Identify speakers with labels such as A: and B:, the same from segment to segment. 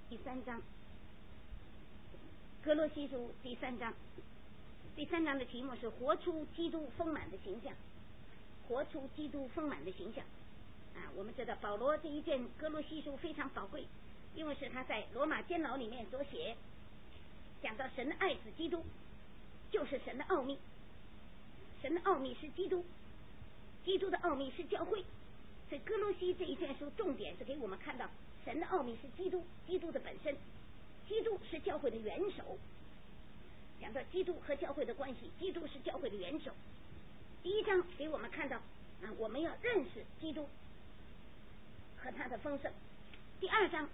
A: 第3章，哥罗西书第3章。第3章的题目是活出基督丰满的形象，活出基督丰满的形象我们知道保罗这一卷哥罗西书非常宝贵，因为是他在罗马监牢里面所写，讲到神的爱子基督就是神的奥秘，神的奥秘是基督，基督的奥秘是教会。所以哥罗西这一卷书重点是给我们看到神的奥秘是基督，基督的本身，基督是教会的元首。讲到基督和教会的关系，基督是教会的元首。第1章给我们看到我们要认识基督和他的丰盛。第2章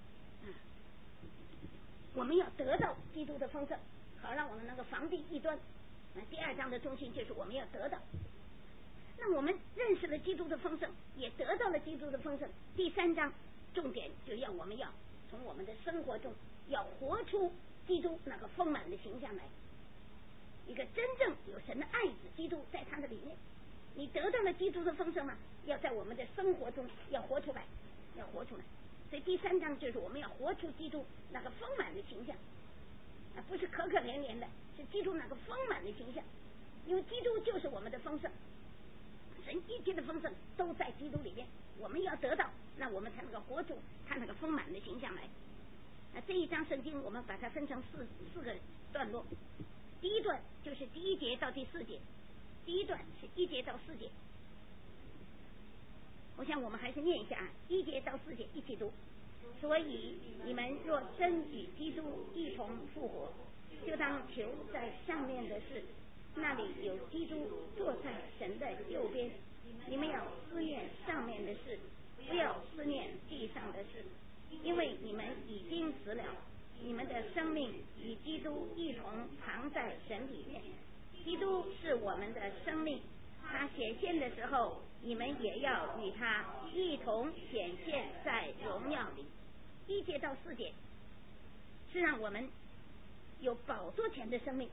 A: 我们要得到基督的丰盛，好让我们能够防避异端。第2章的中心就是我们要得到。那我们认识了基督的丰盛，也得到了基督的丰盛。第3章重点就要我们要从我们的生活中要活出基督那个丰满的形象来，一个真正有神的爱子基督在他的里面。你得到了基督的丰盛要在我们的生活中要活出来，要活出来。所以第3章就是我们要活出基督那个丰满的形象不是可可怜怜的，是基督那个丰满的形象。因为基督就是我们的丰盛，神一切的丰盛都在基督里面，我们要得到，那我们才能够活出他那个丰满的形象来。这一章圣经我们把它分成四个段落。第一段就是第1节到第4节，第一段是1节到4节。我想我们还是念一下1节到4节一起读。所以你们若真与基督一同复活，就当求在上面的事，那里有基督坐在神的右边。你们要思念上面的事，不要思念地上的事，因为你们已经死了，你们的生命与基督一同藏在神里面。基督是我们的生命，他显现的时候，你们也要与他一同显现在荣耀里。1节到4节是让我们有宝座前的生命。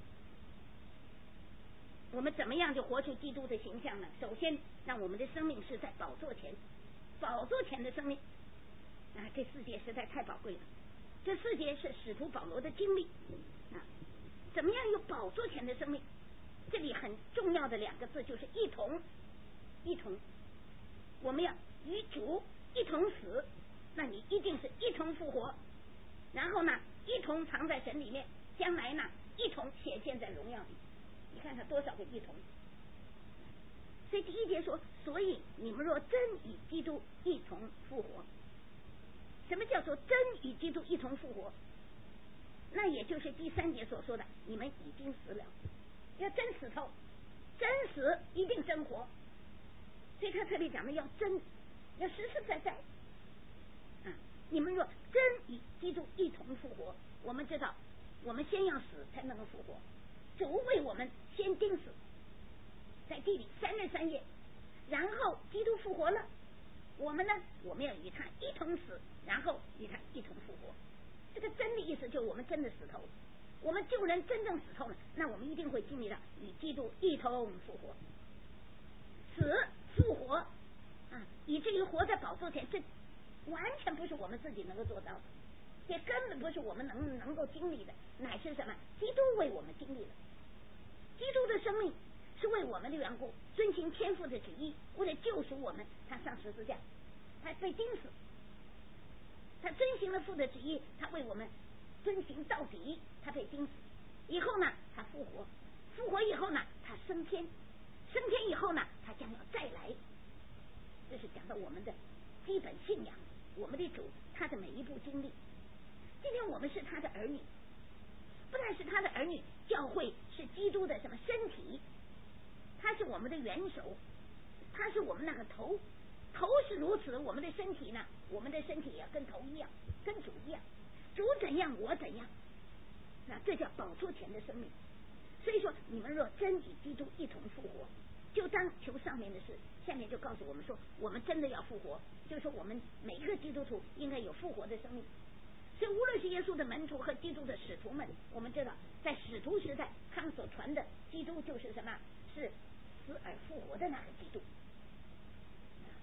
A: 我们怎么样就活出基督的形象呢？首先让我们的生命是在宝座前，宝座前的生命这4节实在太宝贵了。这4节是使徒保罗的经历怎么样有宝座前的生命？这里很重要的2个字就是一同，一同。我们要与主一同死，那你一定是一同复活，然后呢一同藏在神里面，将来呢一同显现在荣耀里。你看看多少个一同。所以第1节说，所以你们若真与基督一同复活。什么叫做真与基督一同复活？那也就是第3节所说的，你们已经死了，要真死透，真死一定真活。所以他这里讲的要真，要实实在在你们若真与基督一同复活，我们知道我们先要死才能够复活。主为我们先钉死在地里3日3夜，然后基督复活了，我们呢，我们要与他一同死，然后与他一同复活。这个真的意思就是我们真的死透了，我们救人真正死透了，那我们一定会经历到与基督一同复活，死复活以至于活在宝座前。这完全不是我们自己能够做到的，也根本不是我们能够经历的，乃是什么？基督为我们经历了。基督的生命是为我们的缘故，遵行天父的旨意，为了救赎我们，他上十字架，他被钉死，他遵行了父的旨意，他为我们遵行到底，他被钉死以后呢，他复活，复活以后呢，他升天，升天以后呢，他将要再来。这是讲到我们的基本信仰，我们的主他的每一步经历。今天我们是他的儿女，不但是他的儿女，教会是基督的什么身体，他是我们的元首，他是我们那个头，头是如此，我们的身体呢，我们的身体也跟头一样，跟主一样，主怎样我怎样，那这叫宝座前的生命。所以说你们若真与基督一同复活，就当求上面的事。下面就告诉我们说，我们真的要复活，就是说我们每一个基督徒应该有复活的生命。所以无论是耶稣的门徒和基督的使徒们，我们知道在使徒时代他们所传的基督就是什么？是死而复活的那个基督。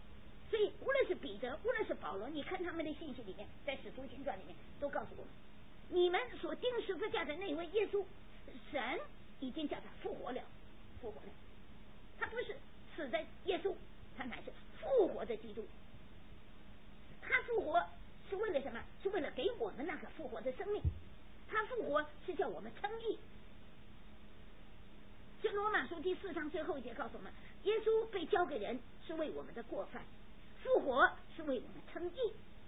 A: 所以无论是彼得，无论是保罗，你看他们的信息里面，在使徒行传里面都告诉我们，你们所钉十字架的那位耶稣，神已经叫他复活了，复活了。他不是死的耶稣，他乃是复活的基督。他复活是为了什么？是为了给我们那个复活的生命。他复活是叫我们称义。这罗马书第4章最后一节告诉我们，耶稣被交给人是为我们的过犯，复活是为我们称义。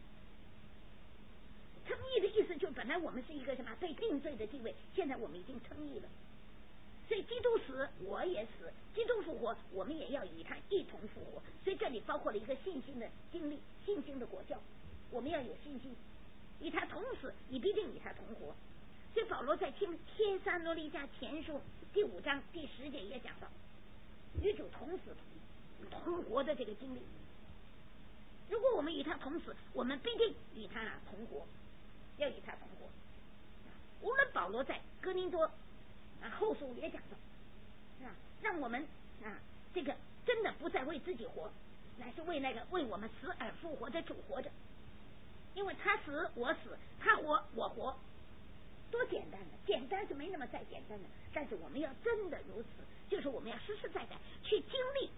A: 称义的意思就是本来我们是一个什么被定罪的地位，现在我们已经称义了。所以基督死我也死，基督复活我们也要与他一同复活。所以这里包括了一个信心的经历，信心的果效，我们要有信心，与他同死你必定与他同活。所以保罗在帖撒罗尼迦前书第5章第10节也讲到与主同死同活的这个经历。如果我们与他同死，我们必定与他同活，要与他同活。无论保罗在哥林多后书也讲到，让我们这个真的不再为自己活，乃是为那个为我们死而复活的主活着。因为他死我死，他活我活，多简单的，简单是没那么再简单的，但是我们要真的如此，就是我们要实实在在去经历。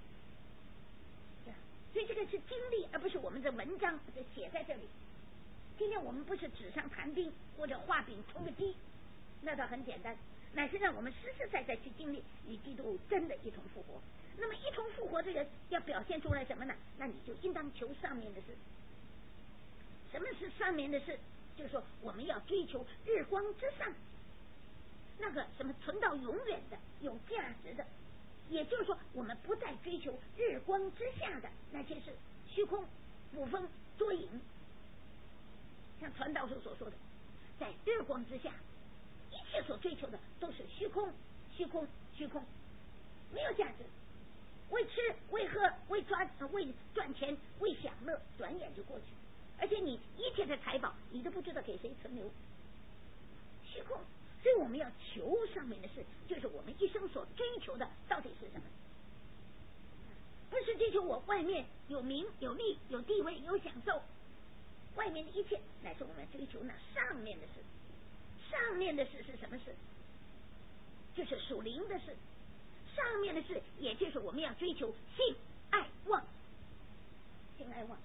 A: 所以这个是经历，而不是我们的文章写在这里。今天我们不是纸上谈兵或者画饼充个饥，那倒很简单，乃是让我们实实在在去经历与基督真的一同复活。那么一同复活这个要表现出来什么呢？那你就应当求上面的事。什么是上面的事？就是说我们要追求日光之上，那个什么存到永远的有价值的。也就是说我们不再追求日光之下的那些事，虚空捕风捉影。像传道书所说的，在日光之下一切所追求的都是虚空虚空虚空，没有价值。为吃为喝为赚钱为享乐，转眼就过去，而且你一切的财宝你都不知道给谁存留，虚空。所以我们要求上面的事，就是我们一生所追求的到底是什么？不是追求我外面有名有利有地位有享受，外面的一切，乃是我们追求那上面的事。上面的事是什么事？就是属灵的事。上面的事也就是我们要追求信爱望，信爱望。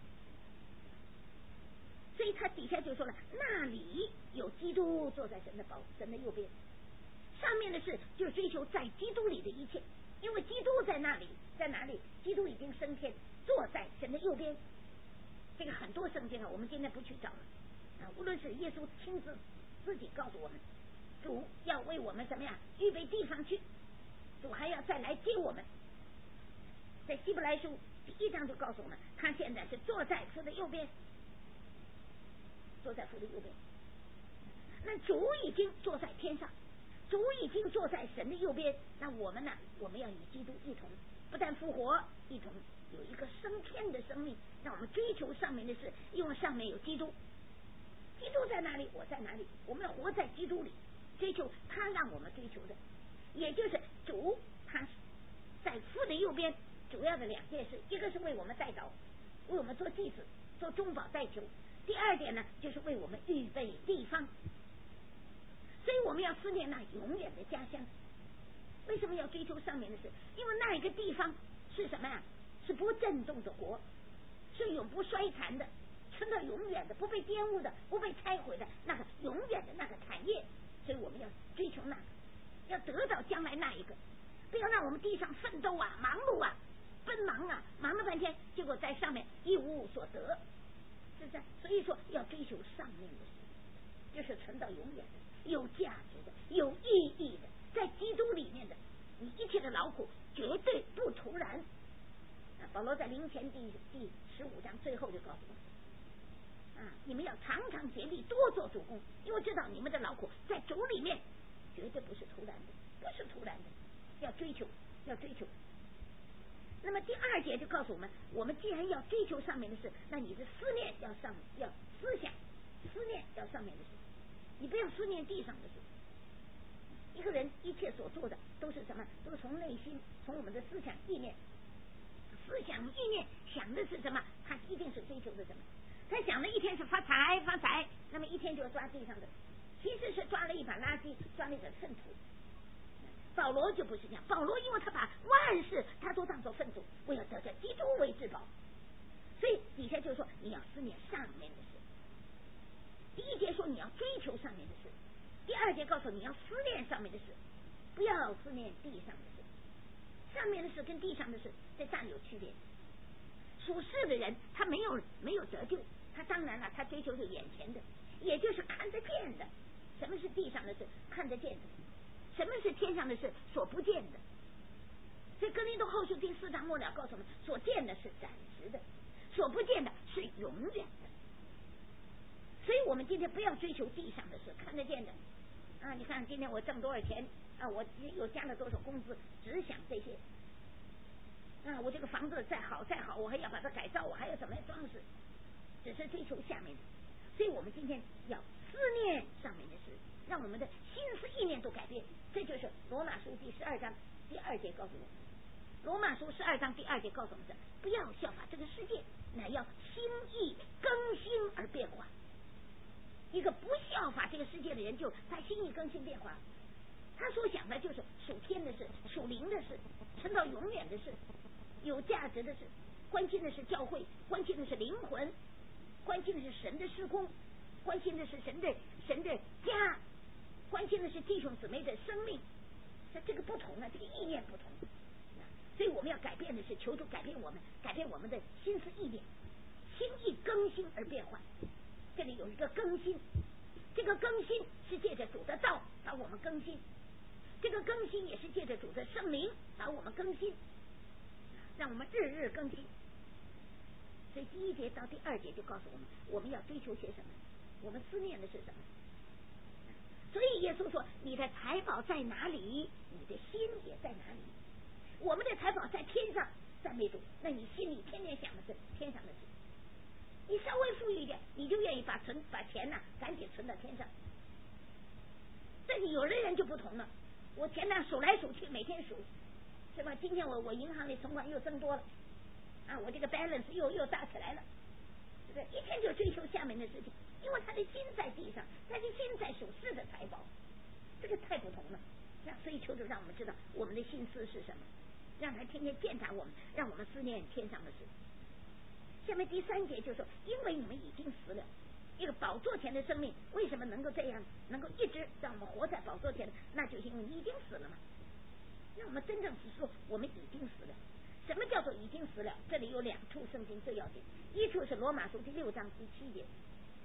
A: 所以他底下就说了，那里有基督坐在神的右边。上面的事就是追求在基督里的一切，因为基督在那里，在哪里？基督已经升天，坐在神的右边。这个很多圣经我们今天不去找了无论是耶稣亲自自己告诉我们，主要为我们怎么样预备地方去，主还要再来接我们。在希伯来书第1章就告诉我们，他现在是坐在父的右边，坐在父的右边。那主已经坐在天上，主已经坐在神的右边。那我们呢？我们要与基督一同，不但复活，一同有一个升天的生命。让我们追求上面的事，因为上面有基督。基督在哪里，我在哪里。我们要活在基督里，追求他让我们追求的，也就是主他在父的右边。主要的2件事，一个是为我们代祷，为我们做祭司，做中保代求。第2点呢，就是为我们预备地方。所以我们要思念那永远的家乡。为什么要追求上面的事？因为那一个地方是什么呀？是不震动的国，是永不衰残的，存到永远的，不被玷污的，不被拆毁的，那个永远的那个产业。所以我们要追求那个，要得到将来那一个，不要让我们地上奋斗忙碌奔忙忙了半天，结果在上面一无所得，是不是？所以说要追求上面的事，就是存到永远的，有价值的，有意义的，在基督里面的，你一切的劳苦绝对不徒然。保罗在林前第15章最后就告诉我们，你们要常常竭力多做主工，因为知道你们的劳苦在主里面绝对不是徒然的，不是徒然的，要追求，要追求。那么第2节就告诉我们，我们既然要追求上面的事，那你的思念要思想思念要上面的事，你不要思念地上的事。一个人一切所做的都是什么？都是从内心，从我们的思想意念想的是什么？他一定是追求的什么？他想的一天是发财，那么一天就抓地上的，其实是抓了一把垃圾，抓了一个粪土。保罗就不是这样，保罗因为他把万事他都当作粪土，我要得着基督为至宝，所以底下就说你要思念上面的事。第一节说你要追求上面的事，第二节告诉你要思念上面的事，不要思念地上的事。上面的事跟地上的事在这有区别。属世的人他没有得救，他当然了，他追求是眼前的，也就是看得见的。什么是地上的事？看得见的。什么是天上的事？所不见的。所以哥林多后书第4章末了告诉我们，所见的是暂时的，所不见的是永远的。所以我们今天不要追求地上的事，看得见的啊！你看今天我挣多少钱啊？我又加了多少工资？只想这些啊！我这个房子再好，我还要把它改造，我还要怎么样装饰？只是追求下面的。所以我们今天要思念上面的事，让我们的心思意念都改变。这就是罗马书第12章第2节告诉我们。罗马书12章第2节告诉我们的，不要效法这个世界，乃要心意更新而变化。一个不效法这个世界的人，就他心意更新变化，他所想的就是属天的事、属灵的事、存到永远的事、有价值的事，关心的是教会，关心的是灵魂，关心的是神的事工，关心的是神的家，关心的是弟兄姊妹的生命。这个不同啊，这个意念不同，所以我们要改变的是求主改变我们的心思意念，心意更新而变化。这里有一个更新，这个更新是借着主的道把我们更新，这个更新也是借着主的圣灵把我们更新，让我们日日更新。所以第1节到第2节就告诉我们，我们要追求些什么，我们思念的是什么。所以耶稣说，你的财宝在哪里，你的心也在哪里。我们的财宝在天上，赞美主，那你心里天天想的是天上的事。你稍微富裕一点，你就愿意把钱赶紧存到天上。但是有的人就不同了，我钱数来数去，每天数，是吧？今天我银行里存款又增多了啊，我这个 balance 又大起来了，是不是？一天就追求下面的事情，因为他的心在地上，他的心在属世的财宝，这个太不同了。所以求主让我们知道我们的心思是什么，让他天天检查我们，让我们思念天上的事。下面第3节就说，因为你们已经死了，一个宝座前的生命为什么能够这样，能够一直让我们活在宝座前呢？那就是因为你已经死了嘛。那我们真正是说我们已经死了。什么叫做已经死了？这里有2处圣经最要紧，一处是罗马书第6章第7节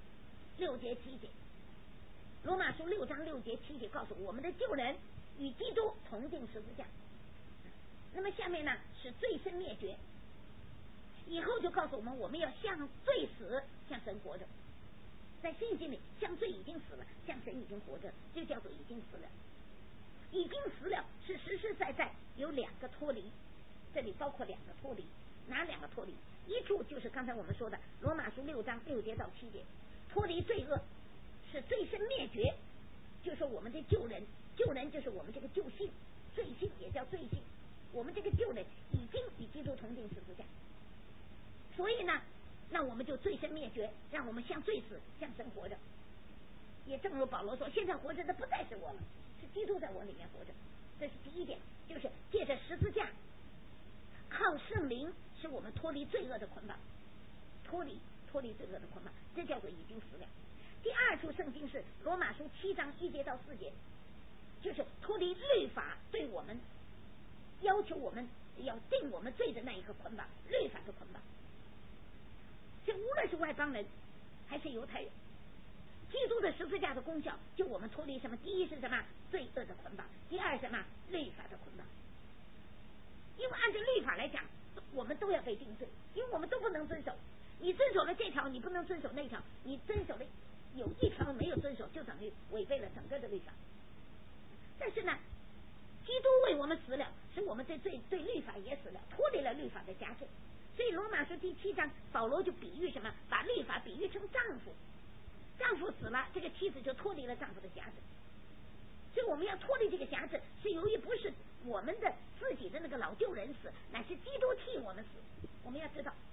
A: ，6节7节。罗马书6章6节7节告诉我们的旧人与基督同定十字架。那么下面呢是罪身灭绝，以后就告诉我们，我们要向罪死，向神活着。在信心里，向罪已经死了，向神已经活着，就叫做已经死了。已经死了是实实在在有2个脱离，这里包括2个脱离。哪2个脱离？一处就是刚才我们说的罗马书6章6节到7节，脱离罪恶是罪身灭绝，就说我们的旧人就是我们这个旧性，罪性也叫罪性，我们这个旧人已经与基督同定十字架。所以呢，那我们就罪身灭绝，让我们向罪死，向神活着。也正如保罗说，现在活着的不再是我了，是基督在我里面活着。这是第一点，就是借着十字架，靠圣灵使我们脱离罪恶的捆绑，脱离罪恶的捆绑，这叫做已经死了。第2处圣经是罗马书7章1节到4节，就是脱离律法对我们要求我们要定我们罪的那一个捆绑，律法的捆绑。这无论是外邦人还是犹太人，基督的十字架的功效就我们脱离什么？第一是什么？罪恶的捆绑。第2什么？律法的捆绑。因为按照律法来讲，我们都要被定罪，因为我们都不能遵守。你遵守了这条，你不能遵守那条，你遵守了有一条没有遵守，就等于违背了整个的律法。但是呢，基督为我们死了，使我们对律法也死了，脱离了律法的辖制。所以罗马书第7章保罗就比喻什么？把律法比喻成丈夫，丈夫死了，这个妻子就脱离了丈夫的辖制。所以我们要脱离这个辖制，是由于不是我们的自己的那个老旧人死，乃是基督替我们死。我们要知道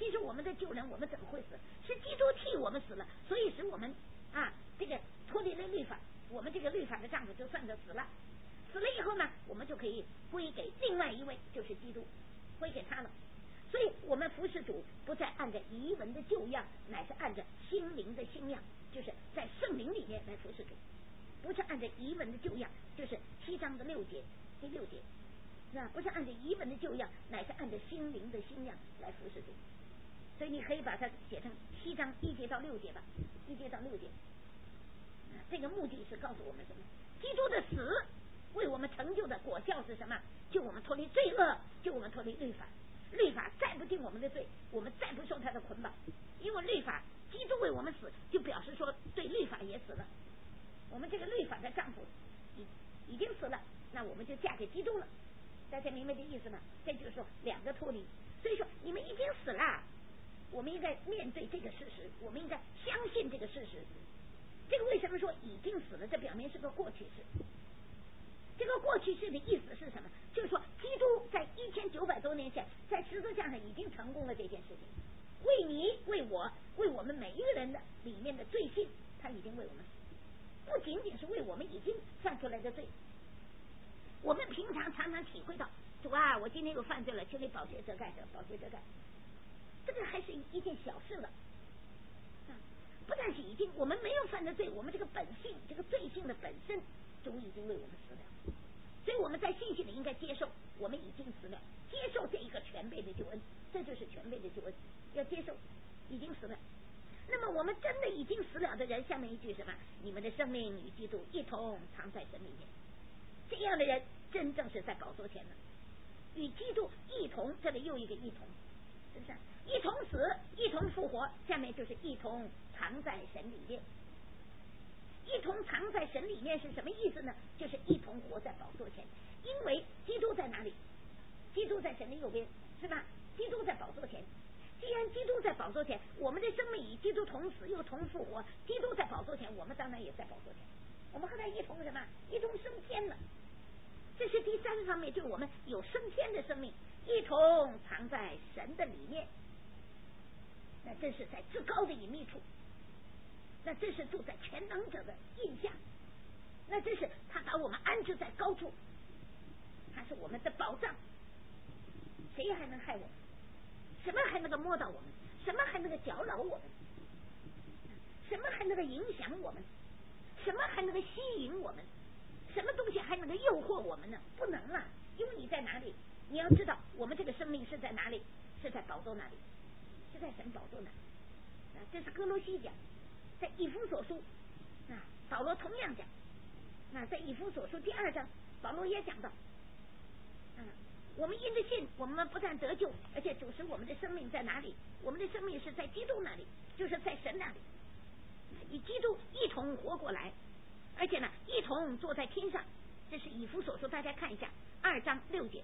A: 其实我们的旧人我们怎么会死？是基督替我们死了，所以使我们这个脱离了律法，我们这个律法的丈夫就算着死了。死了以后呢，我们就可以归给另外一位，就是基督，归给他了。所以我们服侍主不再按着遗文的旧样，乃是按着心灵的新样，就是在圣灵里面来服侍主，不是按着遗文的旧样，就是7章的6节第6节，是吧？不是按着遗文的旧样，乃是按着心灵的新样来服侍主。所以你可以把它写成7章1节到6节吧，1节到6节。这个目的是告诉我们什么？基督的死为我们成就的果效是什么？救我们脱离罪恶，救我们脱离律法。律法再不定我们的罪，我们再不受他的捆绑，因为律法基督为我们死，就表示说对律法也死了。我们这个律法的丈夫已经死了，那我们就嫁给基督了。大家明白这意思吗？这就是说两个脱离。所以说你们已经死了，我们应该面对这个事实，我们应该相信这个事实。这个为什么说已经死了？这表明是个过去式。这个过去式的意思是什么？就是说基督在1900多年前在十字架上已经成功了这件事情，为你为我为我们每一个人的里面的罪性，他已经为我们死，不仅仅是为我们已经犯出来的罪。我们平常常常体会到，主啊，我今天又犯罪了，求你保洁遮盖着，保洁遮盖，这个还是一件小事了。不但是已经我们没有犯的罪，我们这个本性这个罪性的本身主已经为我们死了。所以我们在信心里应该接受我们已经死了，接受这一个全备的救恩，这就是全备的救恩，要接受已经死了。那么我们真的已经死了的人，下面一句什么？你们的生命与基督一同藏在神里面。这样的人真正是在宝座前的，与基督一同，这里又一个一同，是不是？一同死，一同复活，下面就是一同藏在神里面。一同藏在神里面是什么意思呢？就是一同活在宝座前，因为基督在哪里？基督在神的右边，是吧？基督在宝座前。既然基督在宝座前，我们的生命与基督同死又同复活，基督在宝座前，我们当然也在宝座前，我们和他一同什么？一同升天了。这是第三方面，就是我们有升天的生命，一同藏在神的里面。那这是在至高的隐秘处，那这是住在全能者的印下，那这是他把我们安置在高处，他是我们的保障，谁还能害我们？什么还能够摸到我们？什么还能够搅扰我们？什么还能够影响我们？什么还能够吸引我们？什么东西还能够诱惑我们呢？不能啊！因为你在哪里？你要知道我们这个生命是在哪里？是在宝座那里，是在神宝座那里。这是哥罗西讲，在以弗所书保罗同样讲。在以弗所书第2章，保罗也讲到，我们因着信，我们不但得救，而且主使我们的生命在哪里？我们的生命是在基督那里，就是在神那里，与基督一同活过来，而且呢，一同坐在天上。这是以弗所书，大家看一下2章6节。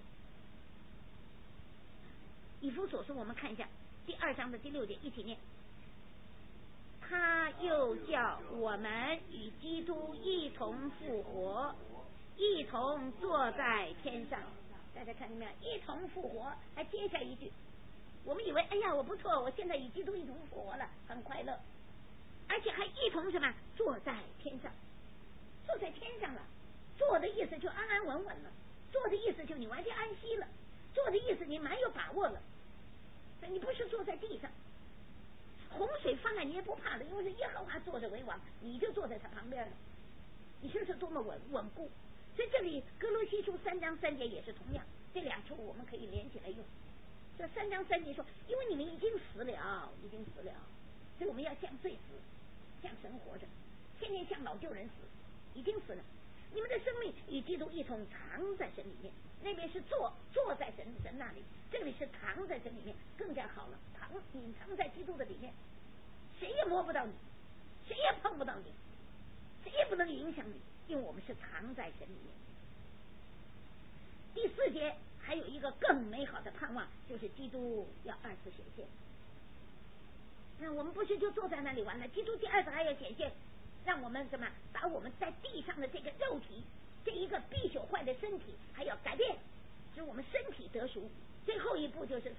A: 以弗所书我们看一下第2章的第6节，一起念。他又叫我们与基督一同复活，一同坐在天上。大家看见没有？一同复活，还接下一句，我们以为哎呀我不错，我现在与基督一同复活了，很快乐，而且还一同什么？坐在天上，坐在天上了。坐的意思就安安稳稳了，坐的意思就你完全安息了，坐的意思你蛮有把握了，你不是坐在地上。洪水泛滥你也不怕了，因为是耶和华坐着为王，你就坐在他旁边了，你说是多么稳固。所以这里哥罗西书3章3节也是同样，这2处我们可以连起来用。这3章3节说，因为你们已经死了，已经死了，所以我们要向罪死，向神活着，天天向老旧人死，已经死了。你们的生命与基督一同藏在神里面，那边是坐在神那里，这里是藏在神里面，更加好了，隐藏在基督的里面，谁也摸不到你，谁也碰不到你，谁也不能影响你，因为我们是藏在神里面。第4节还有一个更美好的盼望，就是基督要2次显现。那我们不是就坐在那里完了，基督第2次还要显现，让我们什么？把我们在地上的这个肉体，这一个必朽坏的身体还要改变，使我们身体得赎。最后一步就是说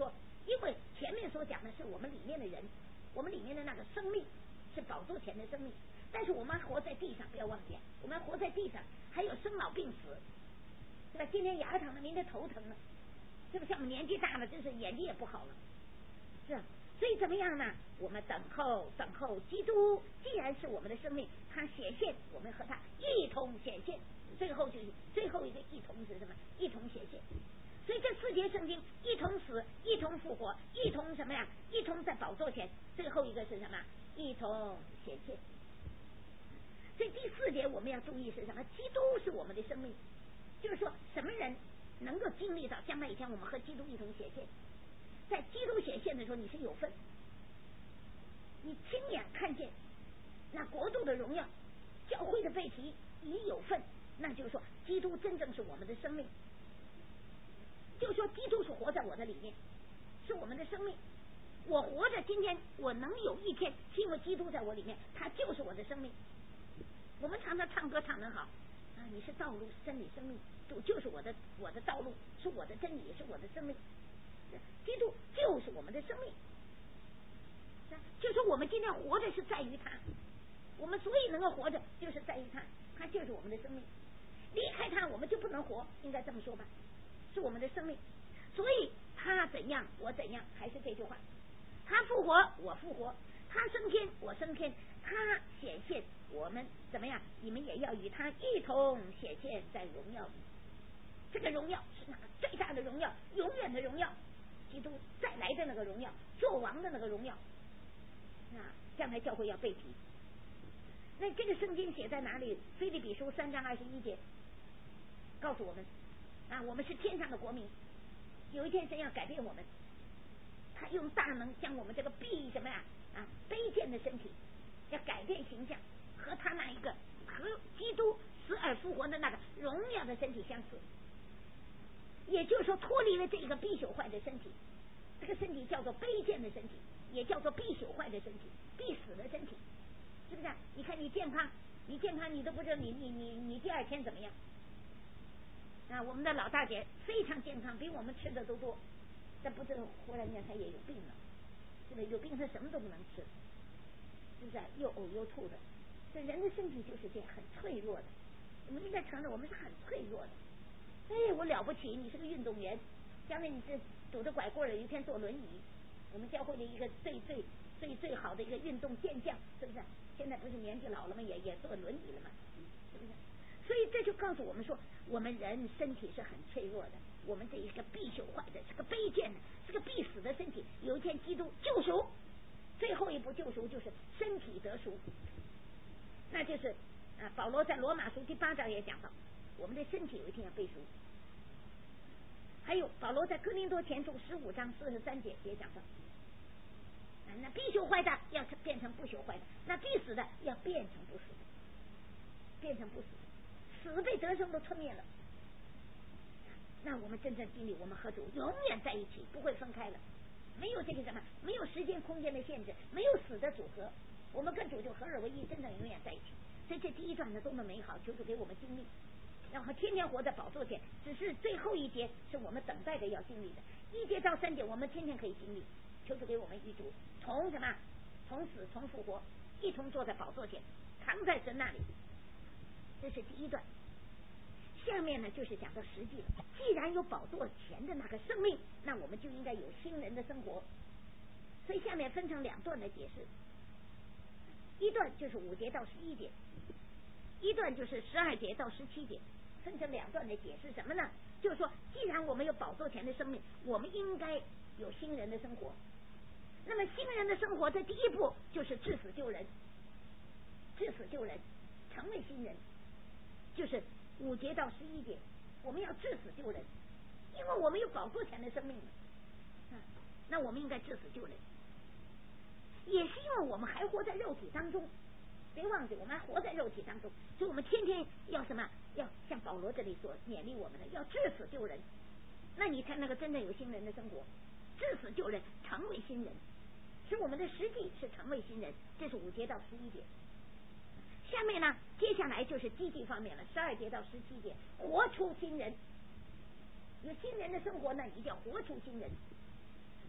A: 因为前面所讲的是我们里面的人，我们里面的那个生命是宝座前的生命，但是我们活在地上，不要忘记，我们活在地上还有生老病死，对吧？今天牙疼了，明天头疼了，是不是？像我们年纪大了，真是眼睛也不好了，是啊。所以怎么样呢？我们等候基督，既然是我们的生命，他显现，我们和他一同显现。最后一个一同是什么？一同显现。所以这4节圣经一同死，一同复活，一同什么呀？一同在宝座前。最后一个是什么？一同显现。所以第4节我们要注意是什么？基督是我们的生命，就是说什么人能够经历到将来一天我们和基督一同显现？在基督显现的时候，你是有份，你亲眼看见那国度的荣耀，教会的背题，你有份，那就是说基督真正是我们的生命，就是说基督是活在我的里面，是我们的生命。我活着，今天我能有一天是因为基督在我里面，他就是我的生命。我们常常唱歌唱得好啊，你是道路、真理、生命，主就是我的道路，是我的真理，也是我的生命。基督就是我们的生命，就说我们今天活着是在于他，我们所以能够活着就是在于他，他就是我们的生命。离开他我们就不能活，应该这么说吧，是我们的生命。所以他怎样我怎样，还是这句话，他复活我复活，他升天我升天，他显现我们怎么样，你们也要与他一同显现在荣耀里。这个荣耀是那个最大的荣耀，永远的荣耀，基督再来的那个荣耀，做王的那个荣耀。将来教会要被提。那这个圣经写在哪里？腓立比书3章21节告诉我们我们是天上的国民，有一天神要改变我们，他用大能将我们这个什么呀卑贱的身体要改变形象，和他那一个和基督死而复活的那个荣耀的身体相似。也就是说脱离了这个必朽坏的身体，这个身体叫做卑贱的身体，也叫做必朽坏的身体，必死的身体，是不是？你看你健康你都不知道你第2天怎么样我们的老大姐非常健康，比我们吃的都多，但不知道忽然间她也有病了，是不是？有病她什么都不能吃，是不是？又呕又吐的。这人的身体就是这样，很脆弱的，我们应该承认我们是很脆弱的。我了不起，你是个运动员，将来你是拄着拐棍，有一天坐轮椅，我们教会的一个最好的一个运动健将，是不是？现在不是年纪老了吗？也坐轮椅了吗？是不是？所以这就告诉我们说，我们人身体是很脆弱的，我们这一个必朽坏的，是个卑贱的，是个必死的身体。有一天基督救赎，最后一步救赎就是身体得赎，那就是保罗在罗马书第8章也讲到，我们的身体有一天要被赎。还有保罗在哥林多前书15章43节也讲到，那必朽坏的要变成不朽坏的，那必死的要变成不死的，变成不死的，死被得胜都吞灭了。那我们真正经历，我们和主永远在一起，不会分开了，没有这个什么，没有时间空间的限制，没有死的组合，我们跟主就合而为一，真正永远在一起。所以这第1段呢多么美好，求主给我们经历，然后天天活在宝座前。只是最后1节是我们等待的要经历的，1节到3节我们天天可以经历，求主给我们与主从什么，从死从复活，一同坐在宝座前，藏在神那里。这是第1段。下面呢就是讲到实际了，既然有宝座前的那个生命，那我们就应该有新人的生活。所以下面分成2段来解释，一段就是5节到11节，一段就是12节到17节，分成2段来解释什么呢？就是说既然我们有宝座前的生命，我们应该有新人的生活。那么新人的生活的第一步就是治死救人，治死救人，成为新人，就是5节到11节，我们要治死救人，因为我们有宝座前的生命那我们应该治死救人，也是因为我们还活在肉体当中，别忘记我们还活在肉体当中，所以我们天天要什么？要像保罗这里所勉励我们的，要治死救人，那你才能够真正有新人的生活，治死救人，成为新人，使我们的实际是成为新人。这是5节到11节。下面呢，接下来就是积极方面了，12节到17节，活出新人。有新人的生活呢，一定要活出新人。活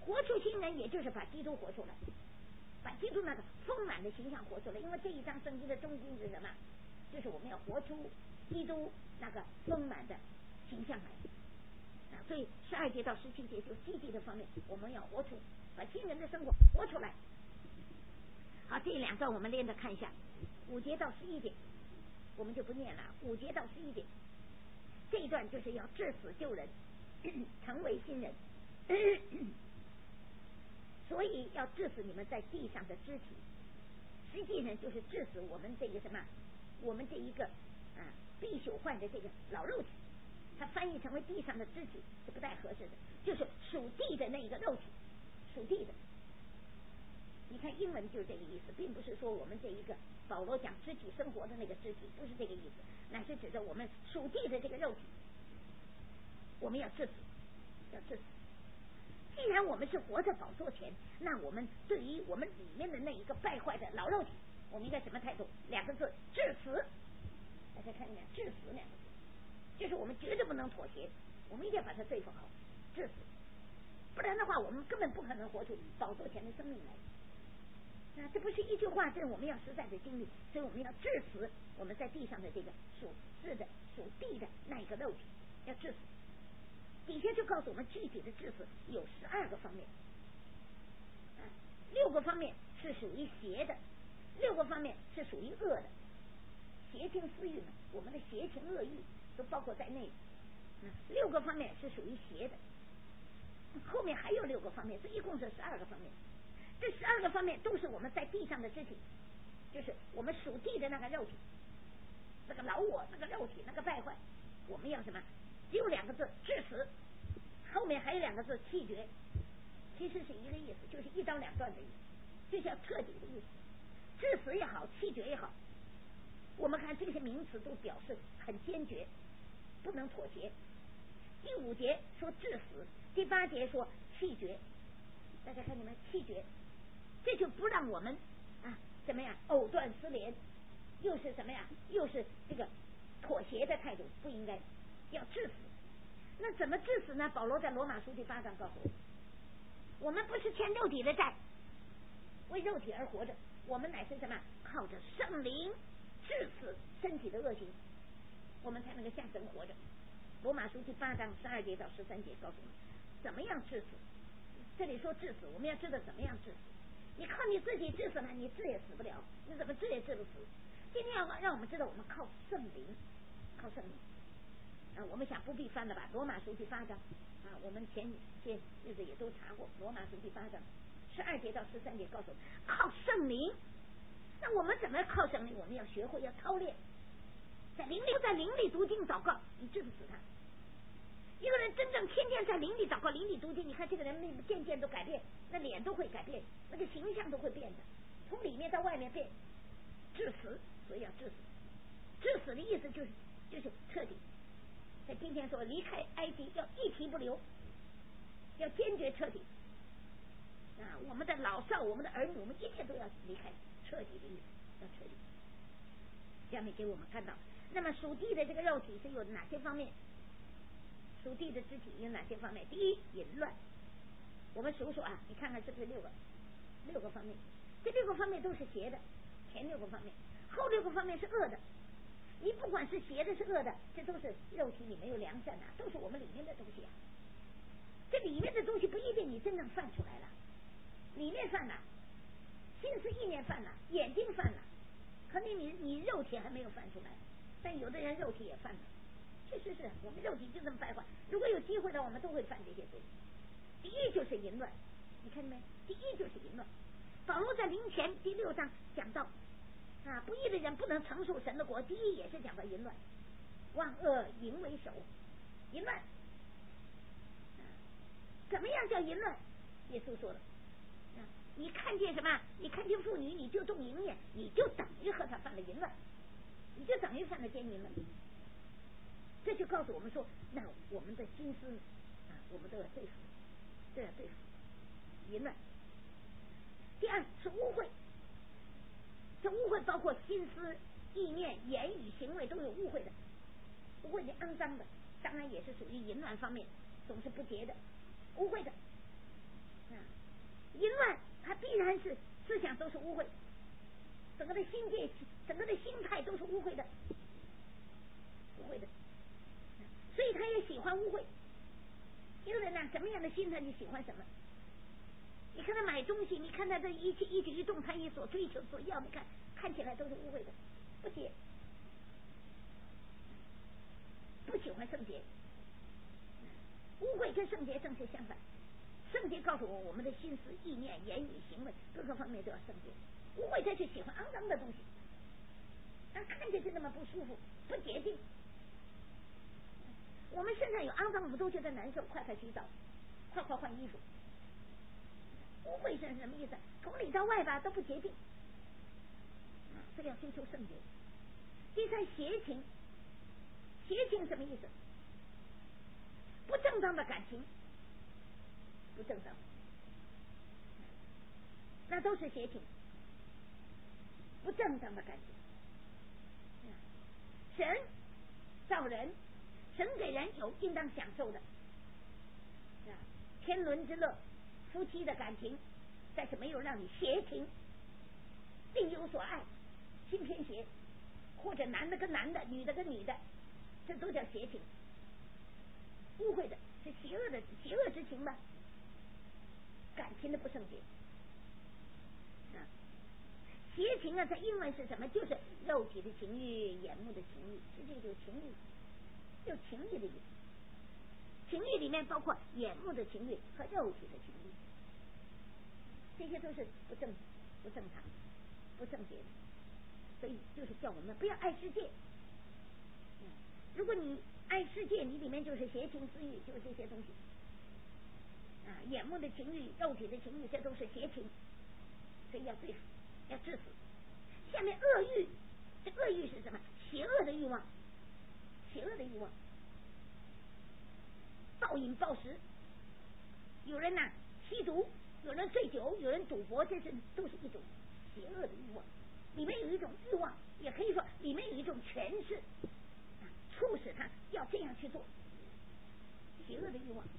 A: 活出新人，也就是把基督活出来，把基督那个丰满的形象活出来。因为这一章圣经的中心是什么？就是我们要活出基督那个丰满的形象来。所以12节到17节就积极的方面，我们要活出，把新人的生活活出来。好，这两段我们连着看一下，5节到11节我们就不念了。5节到11节这一段就是要治死旧人，成为新人。所以要治死你们在地上的肢体，实际上就是治死我们这个什么，我们这一个必朽坏的这个老肉体。它翻译成为地上的肢体是不太合适的，就是属地的那一个肉体，属地的。你看英文就是这个意思，并不是说我们这一个保罗讲肢体生活的那个肢体，不是这个意思，乃是指着我们属地的这个肉体，我们要治死，要治死。既然我们是活在宝座前，那我们对于我们里面的那一个败坏的老肉体，我们应该什么态度？2个字，治死。大家看见没有？治死2个字，就是我们绝对不能妥协，我们一定要把它对付好，治死。不然的话，我们根本不可能活出宝座前的生命来。这不是一句话，这是我们要实在的经历，所以我们要治死我们在地上的这个属世的属地的那一个肉体，要治死。底下就告诉我们具体的治死有12个方面，6个方面是属于邪的，6个方面是属于恶的。邪情私欲呢，我们的邪情恶欲都包括在内。6个方面是属于邪的，后面还有6个方面，这一共是12个方面。这12个方面都是我们在地上的肢体，就是我们属地的那个肉体，那个老我，那个肉体，那个败坏，我们要什么？只有2个字，治死。后面还有2个字，弃绝。其实是一个意思，就是一刀两断的意思，就是要彻底的意思。治死也好，弃绝也好，我们看这些名词都表示很坚决，不能妥协。第5节说治死，第8节说弃绝。大家看你们弃绝，这就不让我们怎么样藕断丝连，又是什么呀？又是这个妥协的态度，不应该，要治死。那怎么治死呢？保罗在罗马书第8章告诉我们不是欠肉体的债，为肉体而活着，我们乃是什么？靠着圣灵治死身体的恶行，我们才能够向神活着。罗马书第8章12节到13节告诉我们怎么样治死。这里说治死，我们要知道怎么样治死。你靠你自己治死了，你治也死不了，你怎么治也治不死。今天要让我们知道，我们靠圣灵，靠圣灵。我们想不必翻了吧？罗马书第8章我们前些日子也都查过，罗马书第8章12节到13节告诉我们靠圣灵。那我们怎么靠圣灵？我们要学会要操练，在灵里读经祷告，你治不死他。一个人真正天天在灵里祷告、灵里读经，你看这个人渐渐都改变，那脸都会改变，那个形象都会变的，从里面到外面变。治死，所以要治死。治死的意思就是彻底。在今天说离开埃及要一提不留，要坚决彻底。我们的老少、我们的儿女，我们一切都要离开，彻底的意思，要彻底。下面给我们看到，那么属地的这个肉体是有哪些方面？属地的肢体有哪些方面？第一，淫乱。我们数数你看看是不是6个方面？这6个方面都是邪的，前6个方面，后6个方面是恶的。你不管是邪的是恶的，这都是肉体里面有良善都是我们里面的东西这里面的东西不一定你真正犯出来了，里面犯了，心思意念犯了，眼睛犯了，可能你肉体还没有犯出来，但有的人肉体也犯了。确实是我们肉体就这么败坏，如果有机会的我们都会犯这些罪。第一就是淫乱，你看见没？第一就是淫乱。保罗在灵前第6章讲到不义的人不能承受神的国，第一也是讲到淫乱，万恶淫为首，淫乱。怎么样叫淫乱？耶稣说了你看见什么？你看见妇女你就动淫念，你就等于和他犯了淫乱，你就等于犯了奸淫了。这就告诉我们说，那我们的心思我们都要对付，都要对付淫乱。第二是污秽，这污秽包括心思、意念、言语、行为都有污秽的，污秽的、肮脏的，当然也是属于淫乱方面，总是不洁的、污秽的。 淫乱它必然是思想都是污秽，整个的心界整个的心态都是污秽的，所以他也喜欢污秽。有人呢什么样的心态你喜欢什么，你看他买东西，你看他的一举一动，他所追求所要，你看起来都是污秽的，不洁，不喜欢圣洁。污秽跟圣洁正是相反，圣洁告诉我们的心思意念言语行为各个方面都要圣洁，污秽他就喜欢肮脏的东西，但看起来那么不舒服不洁净。我们身上有肮脏我们都觉得难受，快洗澡，快换衣服。污秽是什么意思？从里到外吧都不洁净，这个要追求圣洁。第三，邪情，邪情什么意思？不正当的感情，不正当，那都是邪情，不正当的感情。神造人，神给人有应当享受的天伦之乐，夫妻的感情，但是没有让你邪情，另有所爱，心偏邪，或者男的跟男的，女的跟女的，这都叫邪情，污秽的，是邪恶之情吧？感情的不圣洁。邪情啊，在英文是什么？就是肉体的情欲、眼目的情欲，实际就是情欲，有情欲的意思。情欲里面包括眼目的情欲和肉体的情欲，这些都是不正常、不圣洁的。所以就是叫我们不要爱世界。如果你爱世界，你里面就是邪情私欲，就是这些东西。眼目的情欲、肉体的情欲，这都是邪情，所以要对付，要治死。下面恶欲，这恶欲是什么？邪恶的欲望，邪恶的欲望。暴饮暴食，有人呢吸毒，有人醉酒，有人赌博，这都是一种邪恶的欲望。里面有一种欲望，也可以说里面有一种权势，促使他要这样去做，邪恶的欲望，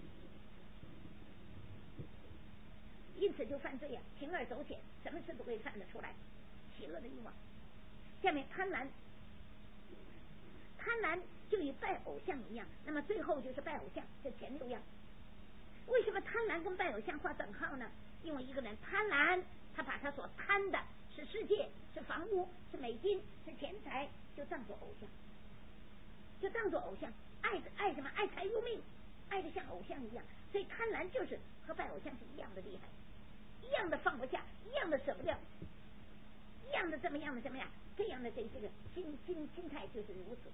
A: 因此就犯罪啊，铤而走险，什么事都可以犯得出来，邪恶的欲望。下面贪婪，贪婪就与拜偶像一样，那么最后就是拜偶像，这前6样。为什么贪婪跟拜偶像画等号呢？因为一个人贪婪，他把他所贪的是世界，是房屋，是美金，是钱财，就当作偶像，就当作偶像，爱什么？爱财如命，爱的像偶像一样。所以贪婪就是和拜偶像是一样的厉害，一样的放不下，一样的舍不掉，一样的怎么样的这样的这个心态就是如此。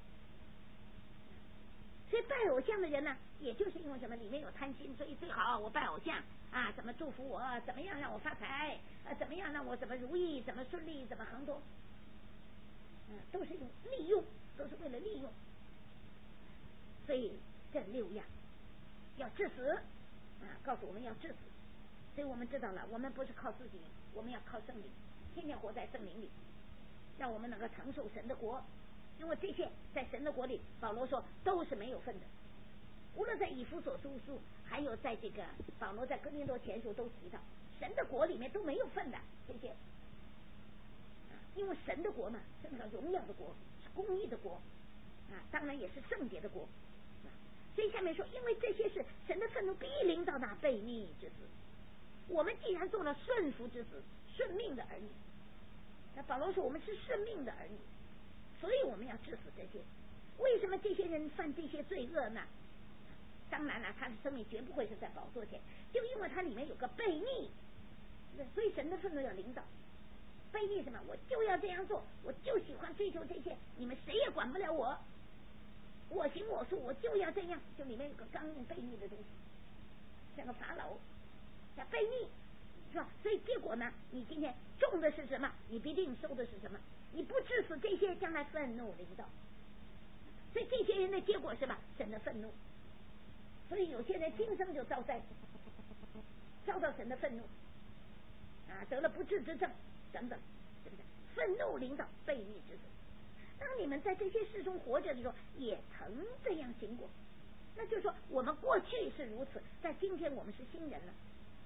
A: 所以拜偶像的人呢，也就是因为什么？里面有贪心，所以最好我拜偶像啊，怎么祝福我，怎么样让我发财，怎么样让我怎么如意，怎么顺利，怎么亨通，都是用利用，都是为了利用。所以这6样要治死告诉我们要治死。所以我们知道了，我们不是靠自己，我们要靠圣灵，天天活在圣灵里，让我们能够承受神的国。因为这些在神的国里，保罗说都是没有份的。无论在以弗所书，还有在这个保罗在哥林多前书都提到，神的国里面都没有份的这些。因为神的国嘛，是那个荣耀的国，是公义的国当然也是圣洁的国。所以下面说，因为这些是神的愤怒必临到那悖逆之子。我们既然做了顺服之子，顺命的儿女，那保罗说我们是顺命的儿女，所以我们要治死这些。为什么这些人犯这些罪恶呢？当然了，他的生命绝不会是在宝座前，就因为他里面有个悖逆，所以神的愤怒要领导。悖逆什么？我就要这样做，我就喜欢追求这些，你们谁也管不了我，我行我素，我就要这样。就里面有个刚硬悖逆的东西，像个法老，叫悖逆，是吧？所以结果呢，你今天种的是什么，你必定收的是什么。你不治死这些，将来愤怒临到。所以这些人的结果是吧？神的愤怒。所以有些人今生就遭灾，遭到神的愤怒得了不治之症等等，对不对？愤怒临到悖逆之子。当你们在这些事中活着的时候，也曾这样行过，那就是说我们过去是如此，但今天我们是新人了。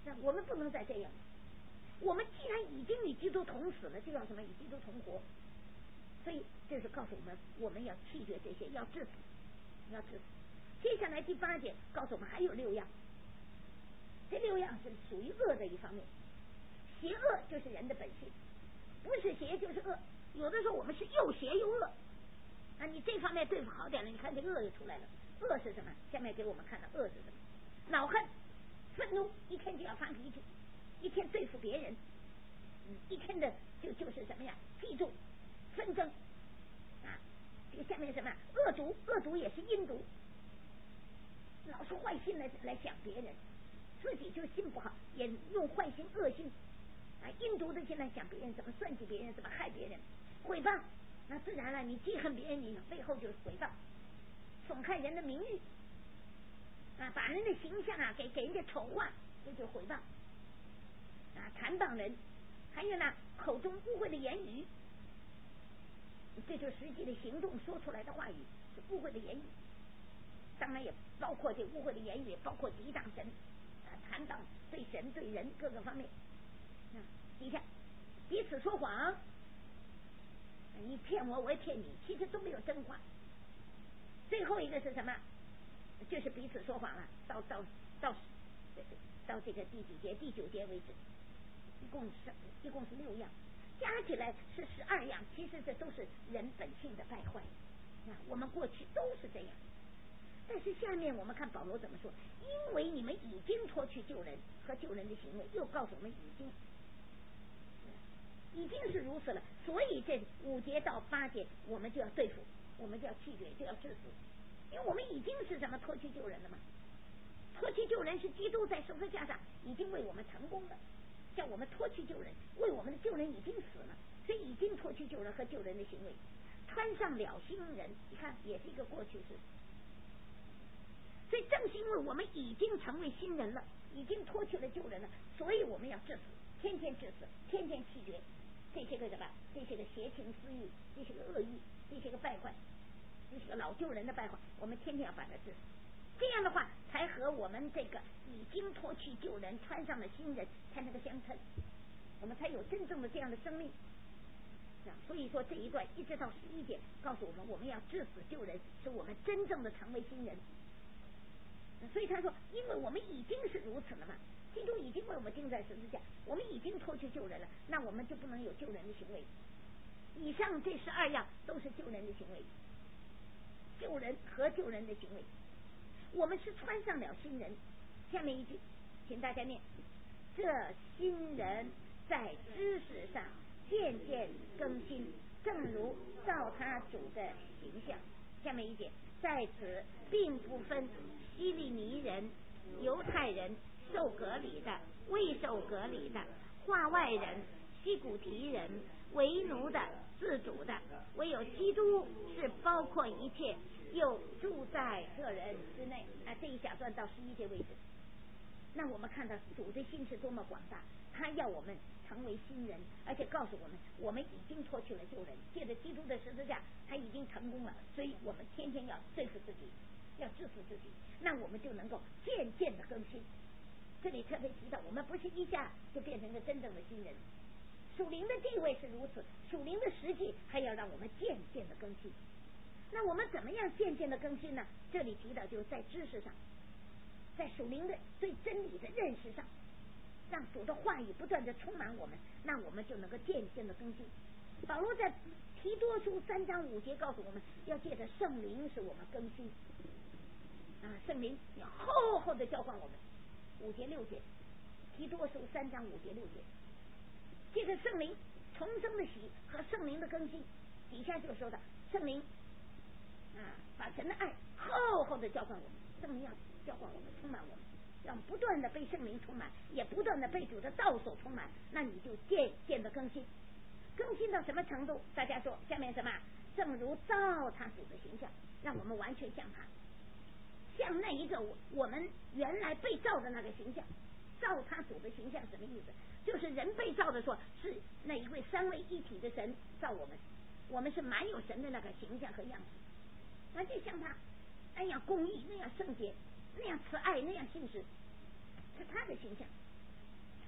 A: 我们不能再这样。我们既然已经与基督同死了，就要什么与基督同活。所以这是告诉我们，我们要弃绝这些，要治死，要治死。接下来第8节告诉我们还有6样，这6样是属于恶的一方面。邪恶就是人的本性，不是邪就是恶。有的时候我们是又邪又恶啊，你这方面对付好点了，你看这恶就出来了。恶是什么？下面给我们看的恶是什么？恼恨、愤怒，一天就要发脾气，一天对付别人，一天的就是什么呀？嫉妒、纷争啊。这个下面什么？恶毒，恶毒也是阴毒，老是坏心来想别人，自己就心不好，也用坏心、恶心啊，阴毒的心来想别人，怎么算计别人，怎么害别人，诽谤，那自然了，你记恨别人，你背后就是诽谤，损害人的名誉啊，把人的形象啊给人家丑化，这就诽谤啊，残谤人。还有呢，口中污秽的言语，这就是实际的行动说出来的话语是污秽的言语，当然也包括这污秽的言语，包括抵挡神啊，残谤对神对人各个方面。底下彼此说谎，你骗我，我也骗你，其实都没有真话。最后一个是什么？就是彼此说谎了。到这个第几节？第9节为止，一共是6样，加起来是12样。其实这都是人本性的败坏啊，我们过去都是这样。但是下面我们看保罗怎么说，因为你们已经脱去救人和救人的行为，又告诉我们已经是如此了，所以这5节到8节我们就要对付，我们就要弃绝，就要治死，因为我们已经是什么脱去救人了嘛。脱去救人是基督在十字架上已经为我们成功了，叫我们脱去救人，为我们的救人已经死了，所以已经脱去救人和救人的行为，穿上了新人。你看也是一个过去式。所以正是因为我们已经成为新人了，已经脱去了救人了，所以我们要治死，天天治死，天天弃绝这些个什么，这些个邪情私欲，这些个恶意，这些个败坏，这些个老旧人的败坏，我们天天要把它治死。这样的话才和我们这个已经脱去旧人穿上了新人才能够相称，我们才有真正的这样的生命。所以说这一段一直到11节告诉我们，我们要治死旧人，使我们真正的成为新人。所以他说，因为我们已经是如此了嘛，基督已经为我们钉在十字架，我们已经脱去救人了，那我们就不能有救人的行为。以上这12样都是救人的行为，救人和救人的行为，我们是穿上了新人。下面一句请大家念，这新人在知识上渐渐更新，正如照他主的形象。下面一节，在此并不分希利尼人、犹太人、受割礼的、未受割礼的、化外人、西古提人、为奴的、自主的，唯有基督是包括一切，又住在个人之内啊。这一小段到11节为止。那我们看到主的心是多么广大，他要我们成为新人，而且告诉我们，我们已经脱去了旧人，借着基督的十字架，他已经成功了，所以我们天天要对付自己，要治死自己，那我们就能够渐渐的更新。这里特别提到，我们不是一下就变成了真正的新人，属灵的地位是如此，属灵的实际还要让我们渐渐的更新。那我们怎么样渐渐的更新呢？这里提到就是在知识上，在属灵的对真理的认识上，让主的话语不断的充满我们，那我们就能够渐渐的更新。保罗在提多书3章5节告诉我们，要借着圣灵使我们更新啊，圣灵要厚厚的浇灌我们。5节6节，提多书3章5节6节，借着圣灵重生的喜和圣灵的更新。底下就说的圣灵啊，把神的爱厚厚的浇灌我们，圣灵要浇灌我们，充满我们，让不断的被圣灵充满，也不断的被主的道所充满，那你就渐渐的更新。更新到什么程度？大家说下面什么？正如照他主的形象，让我们完全像他，像那一个我们原来被造的那个形象。照他主的形象什么意思？就是人被造的时候是那一位3位一体的神造我们，我们是满有神的那个形象和样子，那就像他那样公义，那样圣洁，那样慈爱，那样信实，是他的形象。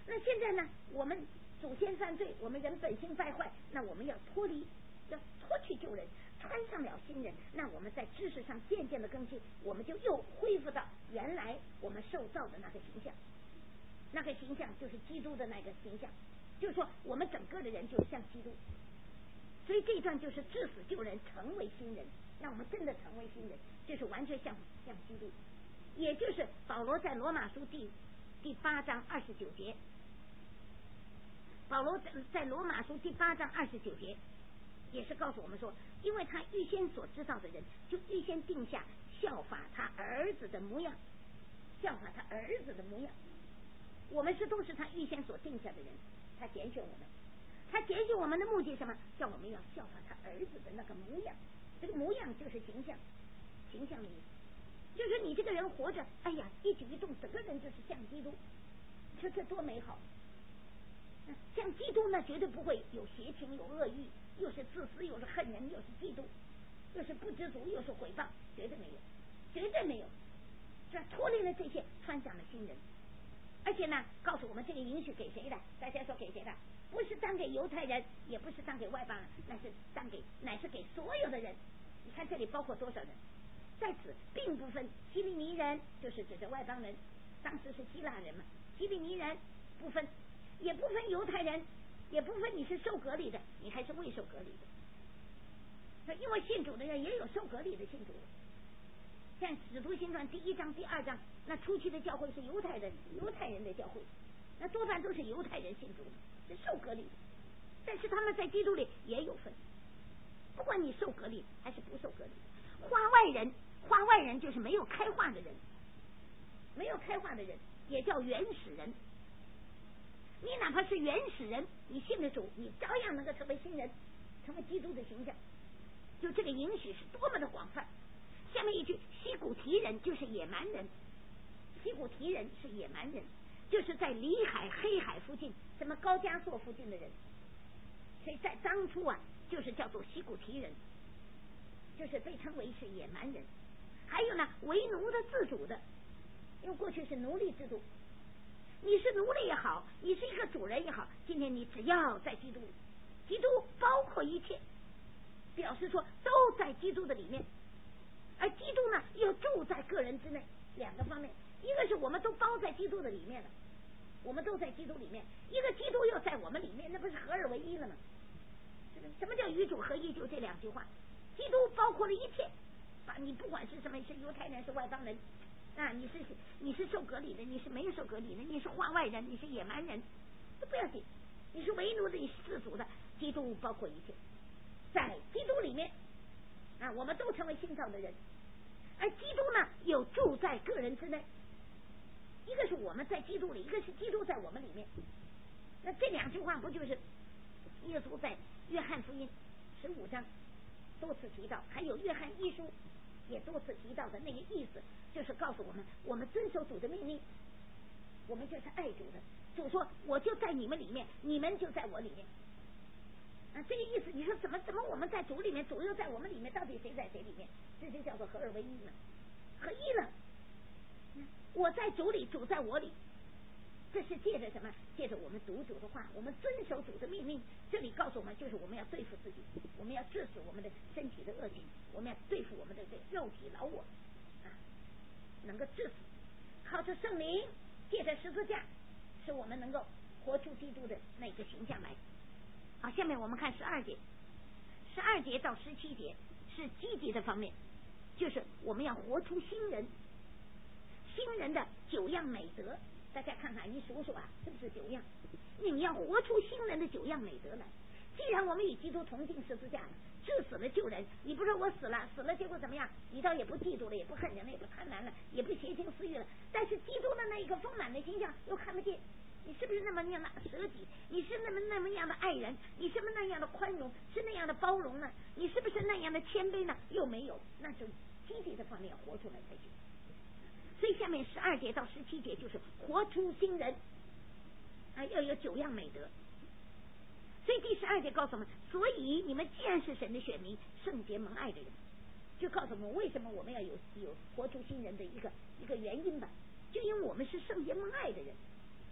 A: 那现在呢，我们祖先犯罪，我们人本性败坏，那我们要脱离，要脱去旧人，穿上了新人。那我们在知识上渐渐的更新，我们就又恢复到原来我们受造的那个形象。那个形象就是基督的那个形象，就是说我们整个的人就像基督。所以这一段就是致死旧人，成为新人，让我们真的成为新人，就是完全像基督。也就是保罗在罗马书第8章29节，保罗在罗马书第8章29节也是告诉我们说，因为他预先所知道的人，就预先定下效法他儿子的模样，效法他儿子的模样。我们都是他预先所定下的人，他拣选我们，他拣选我们的目的是什么？叫我们要效法他儿子的那个模样。这个模样就是形象，形象的意思，就是你这个人活着，哎呀，一举一动，整个人就是像基督，这多美好！像基督呢，绝对不会有邪情，有恶意，又是自私，又是恨人，又是嫉妒，又是不知足，又是毁谤，绝对没有，绝对没有。这脱离了这些，穿上了新人。而且呢，告诉我们这个允许给谁的？大家说给谁的？不是当给犹太人，也不是当给外邦人，乃是给所有的人。你看这里包括多少人？在此并不分希利尼人，就是指着外邦人，当时是希腊人嘛，希利尼人不分，也不分犹太人，也不分你是受隔离的，你还是未受隔离的。因为信主的人也有受隔离的信主的。像使徒行传第1章、第2章，那出去的教会是犹太人的教会，那多半都是犹太人信主的，是受隔离的。但是他们在基督里也有分，不管你受隔离还是不受隔离。花外人就是没有开化的人，没有开化的人也叫原始人。你哪怕是原始人，你信了主，你照样能够成为新人，成为基督的形象。就这个允许是多么的广泛。下面一句，西古提人就是野蛮人，西古提人是野蛮人，就是在里海、黑海附近，什么高加索附近的人，所以在当初啊，就是叫做西古提人，就是被称为是野蛮人。还有呢，为奴的、自主的，因为过去是奴隶制度，你是奴隶也好，你是一个主人也好，今天你只要在基督里，基督包括一切，表示说都在基督的里面。而基督呢，又住在个人之内，两个方面，一个是我们都包在基督的里面了，我们都在基督里面；一个基督又在我们里面，那不是合二为一了吗？什么叫与主合一？就这两句话，基督包括了一切，把你不管是什么，是犹太人是外邦人啊，你是受隔离的，你是没有受隔离的，你是化外人，你是野蛮人，都不要紧，你是为奴的，你是自主的，基督包括一切，在基督里面啊，我们都成为新造的人。而基督呢，又住在个人之内，一个是我们在基督里，一个是基督在我们里面。那这两句话不就是耶稣在约翰福音15章多次提到，还有约翰1书也多次提到的那个意思，就是告诉我们，我们遵守主的命令，我们就是爱主的。主说我就在你们里面，你们就在我里面啊，这个意思。你说怎么我们在主里面，主又在我们里面，到底谁在谁里面？这就叫做合二为一了，合一了。我在主里，主在我里，这是借着什么？借着我们读主的话，我们遵守主的命令。这里告诉我们，就是我们要对付自己，我们要治死我们的身体的恶行，我们要对付我们的这肉体老我啊，能够治死。靠着圣灵，借着十字架，使我们能够活出基督的那个形象来。好，下面我们看12节到17节是积极的方面，就是我们要活出新人的9样美德。大家看看，你数数啊，是不是9样？你要活出新人的9样美德来。既然我们与基督同进十字架了，治死了旧人，你不说我死了，结果怎么样？你倒也不嫉妒了，也不恨人了，也不贪婪了，也不邪情私欲了。但是基督的那一个丰满的形象又看不见。你是不是那么样的舍己？你是那么样的爱人？你是不是那样的宽容？是那样的包容呢？你是不是那样的谦卑呢？又没有，那就积极的方面要活出来才行。所以下面12节到17节就是活出新人啊，要有9样美德。所以第12节告诉我们，所以你们既然是神的选民，圣洁蒙爱的人，就告诉我们为什么我们要有活出新人的一个原因吧。就因为我们是圣洁蒙爱的人，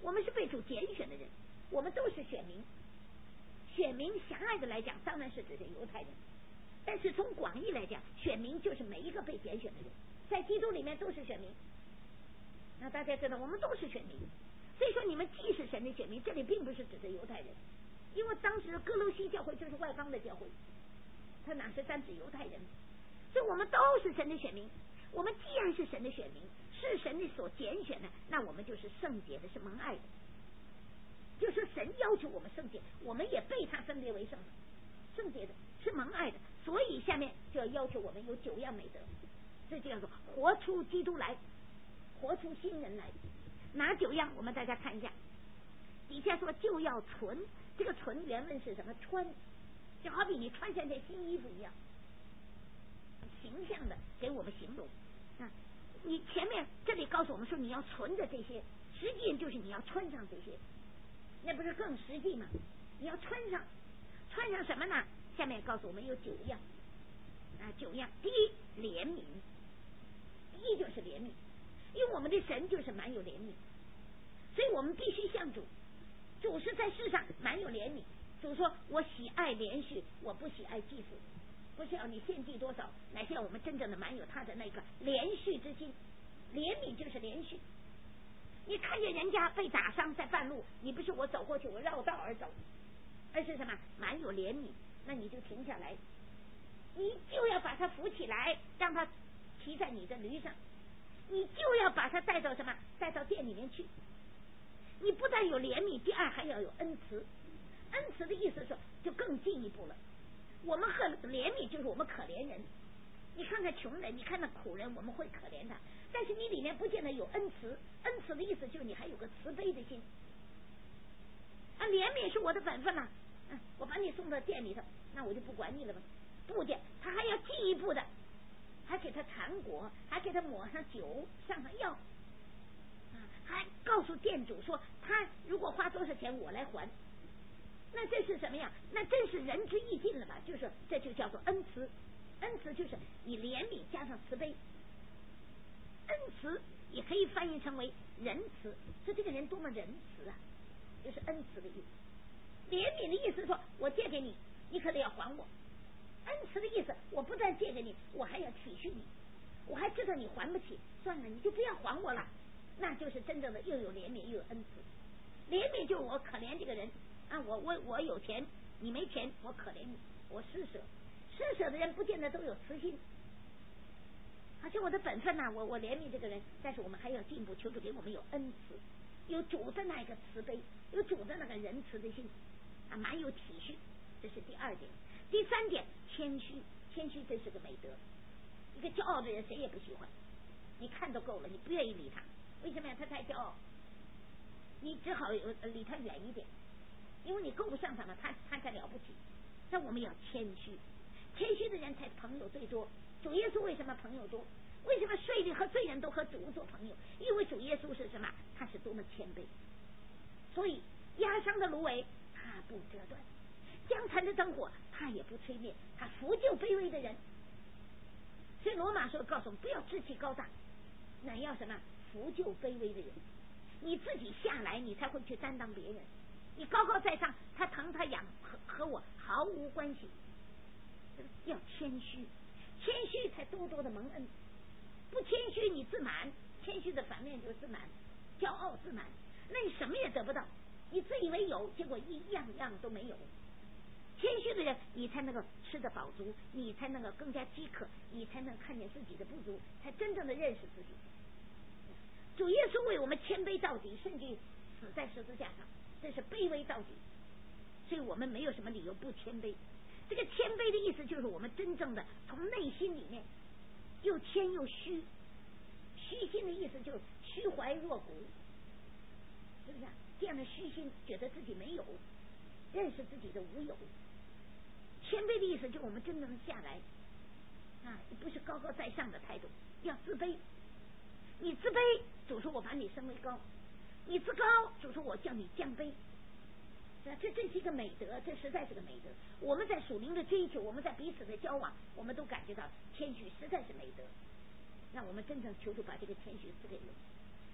A: 我们是被主拣选的人，我们都是选民。选民狭隘的来讲，当然是指的犹太人，但是从广义来讲，选民就是每一个被拣选的人，在基督里面都是选民。那大家知道，我们都是选民，所以说你们既是神的选民，这里并不是指的犹太人，因为当时哥罗西教会就是外邦的教会，他哪是单指犹太人？所以我们都是神的选民。我们既然是神的选民，是神的所拣选的，那我们就是圣洁的，是蒙爱的。就是神要求我们圣洁，我们也被他分别为圣洁的，是蒙爱的。所以下面就要求我们有9样美德，这就叫做活出基督来，活出新人来。哪9样？我们大家看一下，底下说就要存，这个存原文是什么？穿，就好比你穿上件新衣服一样，形象的给我们形容啊。你前面这里告诉我们说你要存着这些，实际就是你要穿上这些，那不是更实际吗？你要穿上什么呢？下面告诉我们有9样啊，9样。第一，怜悯，第一就是怜悯，因为我们的神就是蛮有怜悯，所以我们必须向主是在世上蛮有怜悯。主说我喜爱连续，我不喜爱祭祀，不是要你献祭多少，乃是要我们真正的蛮有他的那个连续之心。怜悯就是连续，你看见人家被打伤在半路，你不是我走过去我绕道而走，而是什么？蛮有怜悯，那你就停下来，你就要把他扶起来，让他骑在你的驴上，你就要把他带到什么？带到店里面去。你不但有怜悯，第二还要有恩慈。恩慈的意思是就更进一步了。我们和怜悯就是我们可怜人，你看看穷人，你看那苦人，我们会可怜他，但是你里面不见得有恩慈。恩慈的意思就是你还有个慈悲的心啊。怜悯是我的本分了，我把你送到店里头，那我就不管你了吧？不的，他还要进一步的，还给他缠果，还给他抹上酒，上上药，还告诉店主说他如果花多少钱我来还。那这是什么呀？那真是仁至义尽了吧？就是这就叫做恩慈。恩慈就是你怜悯加上慈悲。恩慈也可以翻译成为仁慈，说这个人多么仁慈啊，就是恩慈的意思。怜悯的意思说我借给你，你可得要还我。恩慈的意思，我不但借给你，我还要体恤你，我还知道你还不起，算了，你就不要还我了。那就是真正的又有怜悯又有恩慈。怜悯就是我可怜这个人啊，我有钱，你没钱，我可怜你，我施舍的人不见得都有慈心，而且我的本分我怜悯这个人，但是我们还要进一步求主给我们有恩慈，有主的那个慈悲，有主的那个仁慈的心啊，蛮有体恤。这是第2点。第3点，谦虚。谦虚真是个美德，一个骄傲的人谁也不喜欢，你看都够了，你不愿意理他。为什么呀？他太骄傲，你只好离他远一点，因为你够不上他嘛，他才了不起。但我们要谦虚，谦虚的人才朋友最多。主耶稣为什么朋友多？为什么税吏和罪人都和主做朋友？因为主耶稣是什么？他是多么谦卑。所以压伤的芦苇他不折断，将残的灯火他也不吹灭，他扶救卑微的人。所以罗马说告诉我们，不要志气高大，乃要什么？扶救卑微的人。你自己下来，你才会去担当别人。你高高在上，他疼他痒和我毫无关系。要谦虚，谦虚才多多的蒙恩。不谦虚你自满，谦虚的反面就是自满，骄傲自满，那你什么也得不到，你自以为有，结果一样样都没有。谦虚的人，你才能够吃得饱足，你才能够更加饥渴，你才能看见自己的不足，才真正的认识自己。主耶稣为我们谦卑到底，甚至死在十字架上，这是卑微到底。所以我们没有什么理由不谦卑。这个谦卑的意思就是我们真正的从内心里面又谦又虚。虚心的意思就是虚怀若谷，是不是这样的虚心，觉得自己没有，认识自己的无有。谦卑的意思就是我们真正下来不是高高在上的态度，要自卑。你自卑，主说我把你升为高；你自高，主说我叫你降卑。这真是一个美德，这实在是个美德。我们在属灵的追求，我们在彼此的交往，我们都感觉到谦虚实在是美德。让我们真正求主把这个谦虚赐给我们。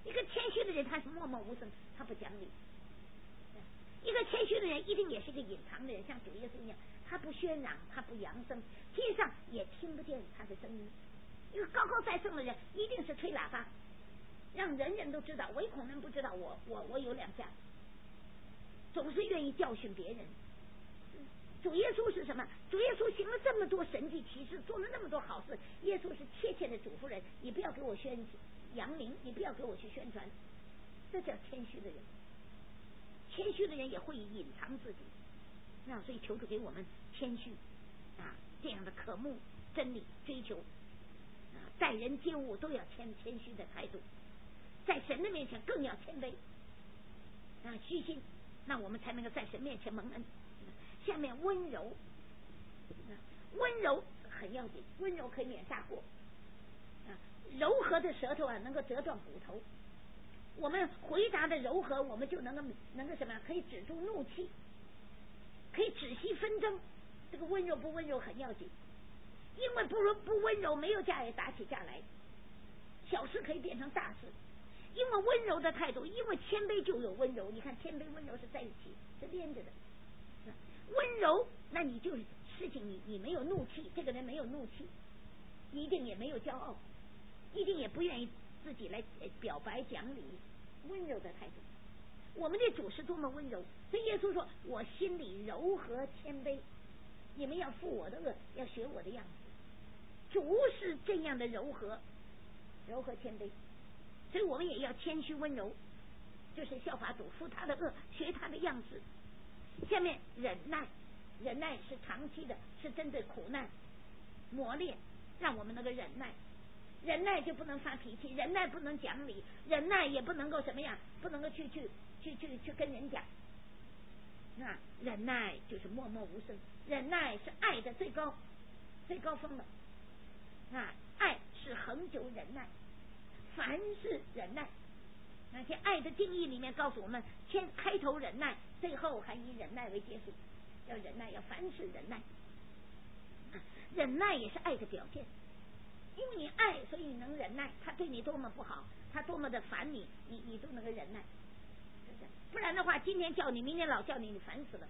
A: 一个谦虚的人他是默默无声，他不讲理。一个谦虚的人一定也是个隐藏的人，像主耶稣一样，他不喧嚷，他不扬声，街上也听不见他的声音。一个高高在上的人一定是吹喇叭，让人人都知道，唯恐人不知道我有两下，总是愿意教训别人。主耶稣是什么？主耶稣行了这么多神迹奇事，做了那么多好事，耶稣是切切的嘱咐人，你不要给我扬名，你不要给我去宣传，这叫谦虚的人。谦虚的人也会隐藏自己，那所以求主给我们谦虚啊，这样的渴慕真理，追求啊，待人接物都要谦虚的态度，在神的面前更要谦卑啊，虚心，那我们才能够在神面前蒙恩。下面温柔，温柔很要紧，温柔可以免大过啊，柔和的舌头啊能够折断骨头。我们回答的柔和，我们就能够什么？可以止住怒气，可以止息纷争。这个温柔不温柔很要紧，因为不温柔，没有架也打起架来，小事可以变成大事。因为温柔的态度，因为谦卑就有温柔。你看谦卑温柔是在一起，是连着的。温柔，那你就事情你没有怒气，这个人没有怒气，一定也没有骄傲，一定也不愿意自己来表白讲理，温柔的态度。我们的主是多么温柔，所以耶稣说我心里柔和谦卑，你们要负我的恶，要学我的样子。主是这样的柔和谦卑，所以我们也要谦虚温柔，就是效法主，负他的恶，学他的样子。下面忍耐，忍耐是长期的，是针对苦难磨练，让我们能够忍耐。忍耐就不能发脾气，忍耐不能讲理，忍耐也不能够什么样，不能够去跟人讲。那忍耐就是默默无声，忍耐是爱的最高峰了。那爱是恒久忍耐，凡是忍耐。那些爱的定义里面告诉我们，先开头忍耐，最后还以忍耐为结束。要忍耐，要凡事忍耐。忍耐也是爱的表现，因为你爱，所以你能忍耐。他对你多么不好，他多么的烦你，你都能够忍耐。不然的话，今天叫你，明天老叫你，你烦死了，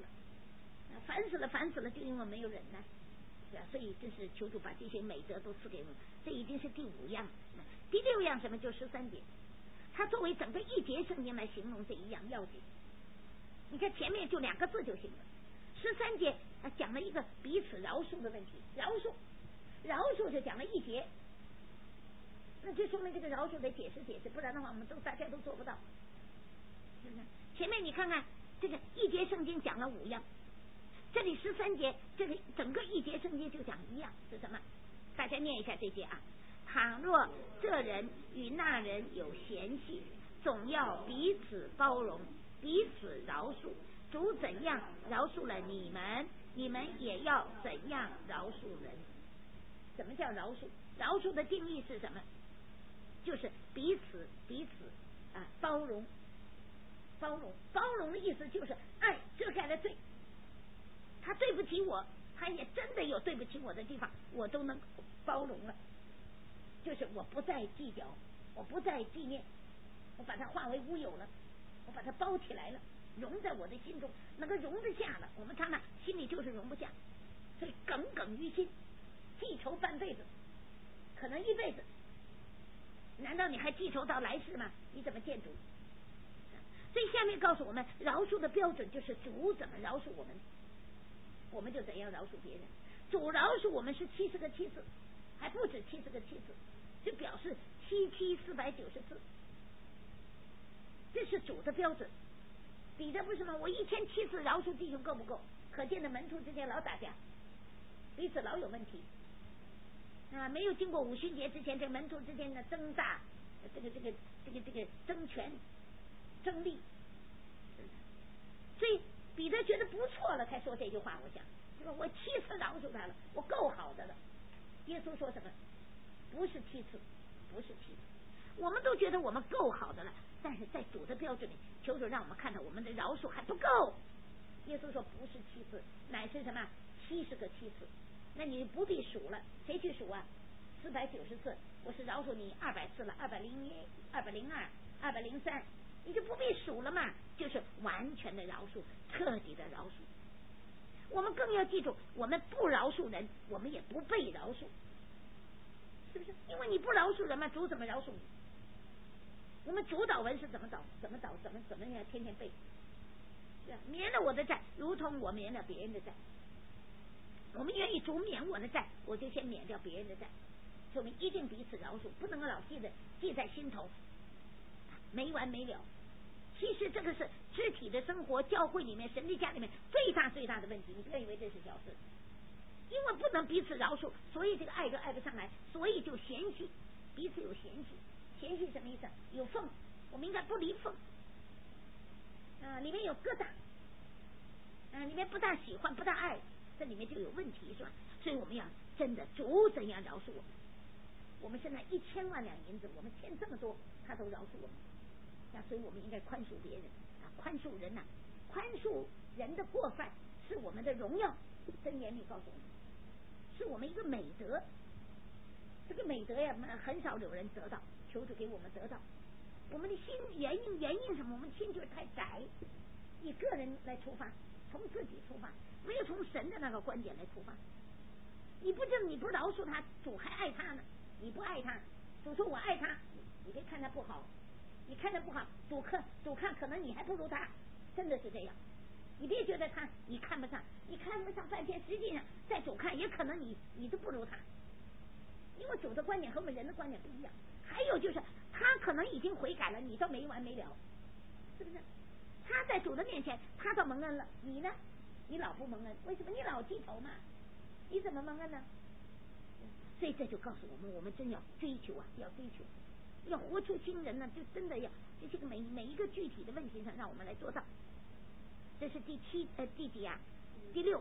A: 烦死了，就因为没有忍耐。对啊，所以这是求主把这些美德都赐给我们。这已经是第5样，第6样什么？就13节。它作为整个一节圣经来形容这一样要紧。你看前面就2个字就行了。13节讲了一个彼此饶恕的问题，饶恕就讲了1节，那就说明这个饶恕得解释，不然的话我们大家都做不到，是不是？前面你看看这个一节圣经讲了5样，这里13节，这个整个一节圣经就讲1样，是什么？大家念一下这些啊。倘若这人与那人有嫌隙，总要彼此包容，彼此饶恕。主怎样饶恕了你们，你们也要怎样饶恕人。什么叫饶恕？饶恕的定义是什么？就是彼此包容。包容的意思就是爱遮盖了罪，他对不起我，他也真的有对不起我的地方，我都能包容了。就是我不再计较，我不再纪念，我把它化为乌有了，我把它包起来了，容在我的心中，能够容得下了。我们常常心里就是容不下，所以耿耿于心，记仇半辈子，可能1辈子。难道你还记仇到来世吗？你怎么见主？所以下面告诉我们，饶恕的标准就是主怎么饶恕我们，我们就怎样饶恕别人。主饶恕我们是70个7次，还不止70个7次，就表示77490次，这是主的标准。彼得不是吗？我1007次饶恕弟兄够不够？可见的门徒之间老打架，彼此老有问题啊！没有经过5旬节之前，这门徒之间的争大，这个争权争利，所以彼得觉得不错了，才说这句话。我想，是吧？我7次饶恕他了，我够好的了。耶稣说什么？不是7次，不是7次。我们都觉得我们够好的了，但是在主的标准里，求主让我们看到我们的饶恕还不够。耶稣说不是7次，乃是什么？70个7次。那你不必数了，谁去数啊？ 490次，我是饶恕你200次了，201、202、203，你就不必数了嘛，就是完全的饶恕，彻底的饶恕。我们更要记住，我们不饶恕人，我们也不被饶恕，是不是？因为你不饶恕人嘛，主怎么饶恕你？我们主祷文是怎么样天天背，是吧？免了我的债，如同我免了别人的债。我们愿意主免我的债，我就先免掉别人的债。所以我们一定彼此饶恕，不能够老记在心头，没完没了。其实这个是肢体的生活，教会里面、神的家里面最大的问题。你不要以为这是小事，因为不能彼此饶恕，所以这个爱就爱不上来，所以就嫌隙，彼此有嫌隙。嫌隙什么意思？有缝，我们应该不离缝。里面有疙瘩，里面不大喜欢，不大爱，这里面就有问题，是吧？所以我们要真的主怎样饶恕我们？我们现在1000万两银子，我们欠这么多，他都饶恕我们。所以我们应该宽恕别人宽恕人宽恕人的过犯是我们的荣耀。箴言里告诉我们，是我们一个美德。这个美德呀，很少有人得到，求主给我们得到。我们的心原因什么？我们心就是太窄，以个人来出发，从自己出发，没有从神的那个观点来出发。你不饶恕他，主还爱他呢。你不爱他，主说我爱他，你别看他不好。你看他不好，主看可能你还不如他，真的是这样。你别觉得你看不上半天，实际上在主看也可能你都不如他，因为主的观点和我们人的观点不一样。还有就是他可能已经悔改了，你都没完没了，是不是？他在主的面前他倒蒙恩了，你呢？你老不蒙恩，为什么？你老记仇嘛，你怎么蒙恩呢？所以这就告诉我们，我们真要追求要追求，要活出新人呢，就真的要在这个每一个具体的问题上，让我们来做到。这是第几啊？第六。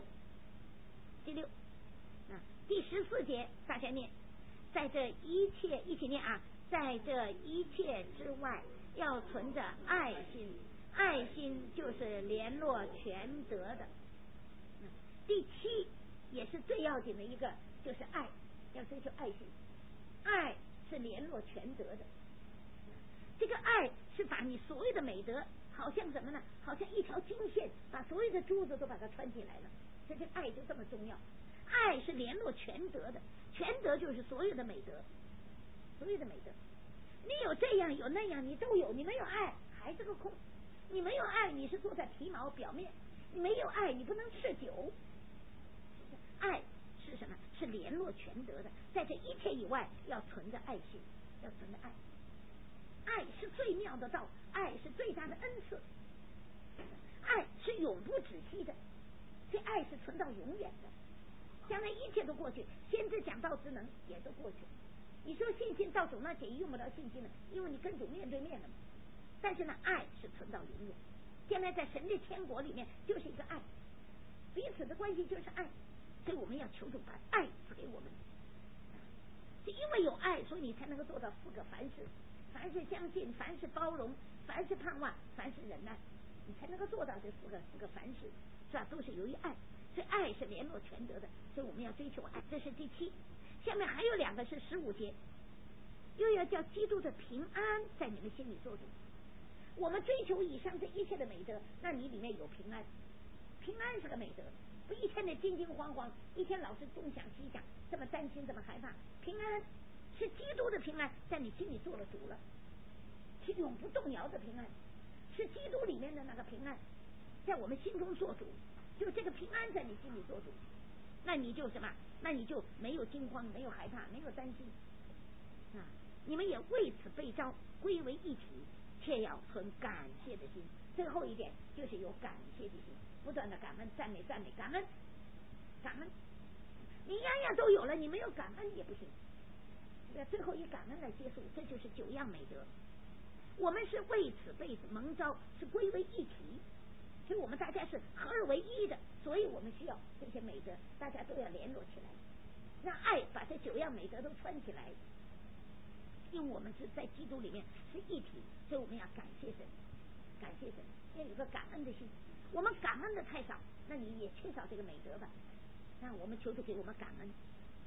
A: 第14节大家念，在这一切一起念啊，在这一切之外，要存着爱心，爱心就是联络全德的。第7也是最要紧的一个，就是爱，要追求爱心，爱是联络全德的。这个爱是把你所有的美德，好像什么呢？好像一条金线，把所有的珠子都把它穿起来了。这个爱就这么重要。爱是联络全德的，全德就是所有的美德，所有的美德。你有这样有那样，你都有，你没有爱还是个空。你没有爱，你是坐在皮毛表面；你没有爱，你不能持久。爱是什么？是联络全德的，在这一切以外，要存着爱心，要存着爱。爱是最妙的道，爱是最大的恩赐，爱是永不止息的，这爱是存到永远的。将来一切都过去，先知讲道之能也都过去。你说信心到主那解用不了信心了，因为你跟主面对面了嘛。但是呢，爱是存到永远。将来在神的天国里面，就是一个爱，彼此的关系就是爱，所以我们要求主把爱赐给我们。就因为有爱，所以你才能够做到4个凡事：凡事相信，凡事包容，凡事盼望，凡事忍耐，你才能够做到这4个凡事，是吧？都是由于爱。所以爱是联络全德的，所以我们要追求爱。这是第7。下面还有2个是15节，又要叫基督的平安在你们心里做主。我们追求以上这一切的美德，那你里面有平安。平安是个美德，不一天的惊惊慌慌，一天老是东想西想，这么担心，这么害怕。平安是基督的平安在你心里做了主了，是永不动摇的平安，是基督里面的那个平安在我们心中做主。就这个平安在你心里做主，那你就什么？那你就没有惊慌，没有害怕，没有担心你们也为此被召归为一体，且要存感谢的心。最后一点就是有感谢的心，不断的感恩、赞美、感恩。你样样都有了，你没有感恩也不行。最后以感恩来结束，这就是9样美德。我们是为此被蒙召，是归为一体。所以我们大家是合而为一的，所以我们需要这些美德，大家都要联络起来，让爱把这9样美德都穿起来。因为我们是在基督里面是一体，所以我们要感谢神，要有个感恩的心。我们感恩的太少，那你也缺少这个美德吧。那我们求主给我们感恩。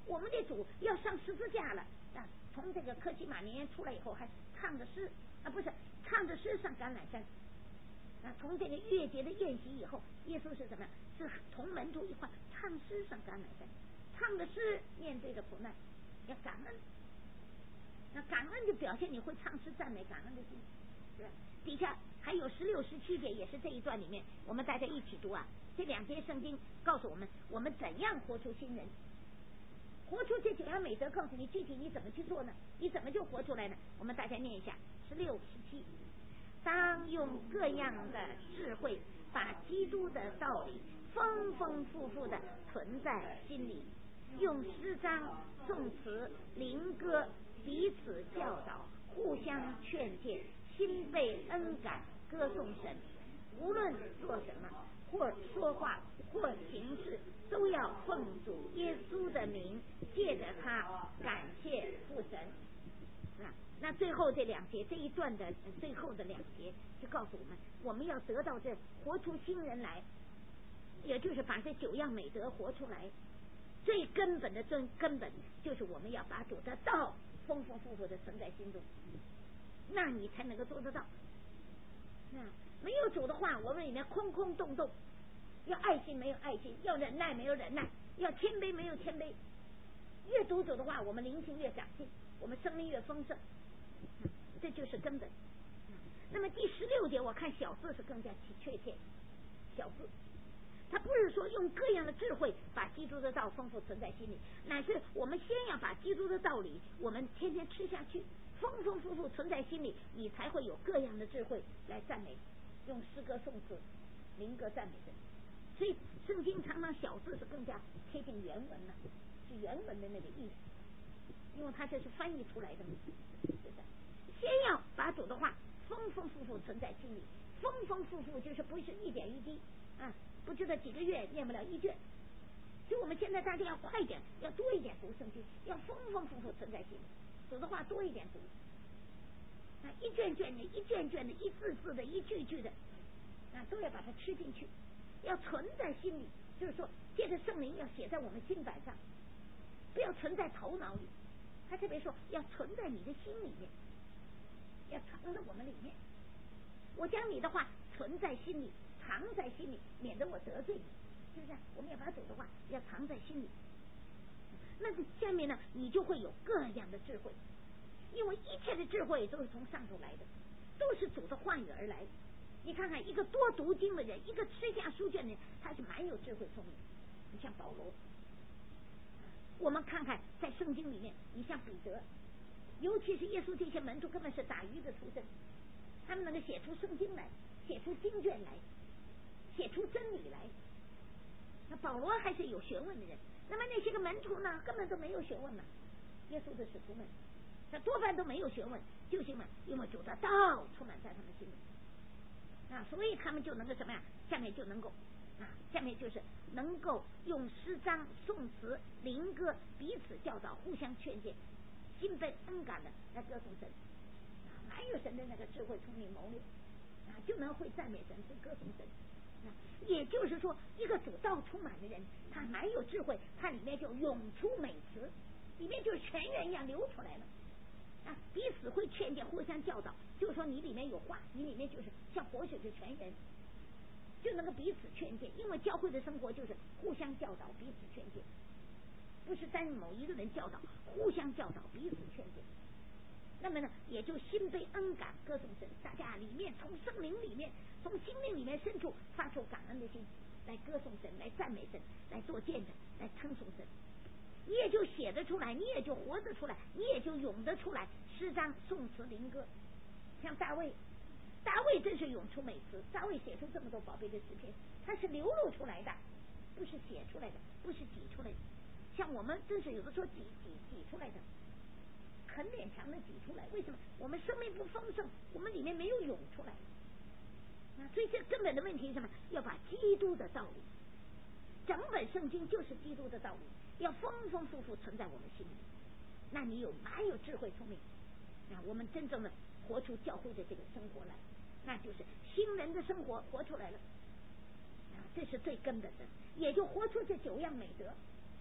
A: 我们的主要上十字架了啊！从这个客西马尼园出来以后，还唱着诗啊，不是唱着诗上橄榄山啊。从这个逾越节的宴席以后，耶稣是什么？是同门徒一块唱诗上橄榄山，唱着诗面对着苦难，要感恩。那感恩就表现你会唱诗赞美感恩的心，是吧？底下还有16、17节，也是这一段里面，我们大家一起读啊。这2节圣经告诉我们，我们怎样活出新人，活出这9样美德。告诉你具体你怎么去做呢？你怎么就活出来呢？我们大家念一下16、17。当用各样的智慧，把基督的道理丰丰富富的存在心里，用诗章、颂词、灵歌彼此教导，互相劝诫，心被恩感，歌颂神。无论做什么，或说话，或行事，都要奉主耶稣的名，借着他感谢父神。那最后这2节，这一段的最后的2节就告诉我们，我们要得到这活出新人来，也就是把这9样美德活出来。最根本的根本就是我们要把主的道丰丰富富的存在心中，那你才能够做得到。没有主的话，我们里面空空洞洞。要爱心没有爱心，要忍耐没有忍耐，要谦卑没有谦卑。越读主的话，我们灵性越长进，我们生命越丰盛，这就是根本。那么第16节，我看小字是更加确切。小字，他不是说用各样的智慧把基督的道丰富存在心里，乃是我们先要把基督的道理我们天天吃下去，丰丰富富存在心里，你才会有各样的智慧来赞美，用诗歌颂词灵歌赞美神。所以圣经常常小字是更加贴近原文了，是原文的那个意思，因为它这是翻译出来的嘛，对不对？先要把主的话丰丰富富存在心里，丰丰富富就是不是一点一滴啊，不知道几个月念不了1卷，所以我们现在大家要快点，要多一点读圣经，要丰丰富富存在心里，主的话多一点读啊，一卷卷的，一卷卷的，一字字的，一句句的啊，都要把它吃进去，要存在心里，就是说借着圣灵要写在我们心板上，不要存在头脑里。他特别说要存在你的心里面，要藏在我们里面。我将你的话存在心里，藏在心里，免得我得罪你，是不是？我们要把主的话要藏在心里。那下面呢，你就会有各样的智慧，因为一切的智慧都是从上头来的，都是主的话语而来的。你看看一个多读经的人，一个吃下书卷的人，他是蛮有智慧聪明。你像保罗，我们看看在圣经里面，你像彼得，尤其是耶稣这些门徒根本是打鱼的出身，他们能够写出圣经来，写出经卷来，写出真理来。那保罗还是有学问的人，那么那些个门徒呢，根本都没有学问了。耶稣的使徒们，他多半都没有学问，就是因为主的道充满在他们心里。所以他们就能够什么呀？下面就能够下面就是能够用诗章、颂词、灵歌彼此教导，互相劝诫，心被恩感的来歌颂神。蛮有神的那个智慧、聪明、谋略就能会赞美神，会歌颂神。也就是说，一个主道充满的人，他蛮有智慧，他里面就涌出美词，里面就是泉源一样流出来了。彼此会劝诫，互相教导，就是说你里面有话，你里面就是像活水的泉源，就能够彼此劝诫。因为教会的生活就是互相教导，彼此劝诫，不是单某一个人教导，互相教导，彼此劝诫。那么呢，也就心被恩感，歌颂神。大家里面从圣灵里面，从心灵里面深处发出感恩的心，来歌颂神，来赞美神，来做见证，来称颂神。你也就写得出来，你也就活得出来，你也就咏得出来诗章、颂词、灵歌。像大卫真是涌出美词，大卫写出这么多宝贝的诗篇，他是流露出来的，不是写出来的，不是挤出来的。像我们真是有的时候挤出来的，很勉强的挤出来。为什么？我们生命不丰盛，我们里面没有涌出来。所以这根本的问题是什么？要把基督的道理，整本圣经就是基督的道理，要丰丰富富存在我们心里。那你蛮有智慧聪明，我们真正的活出教会的这个生活来，那就是新人的生活活出来了。这是最根本的，也就活出这9样美德。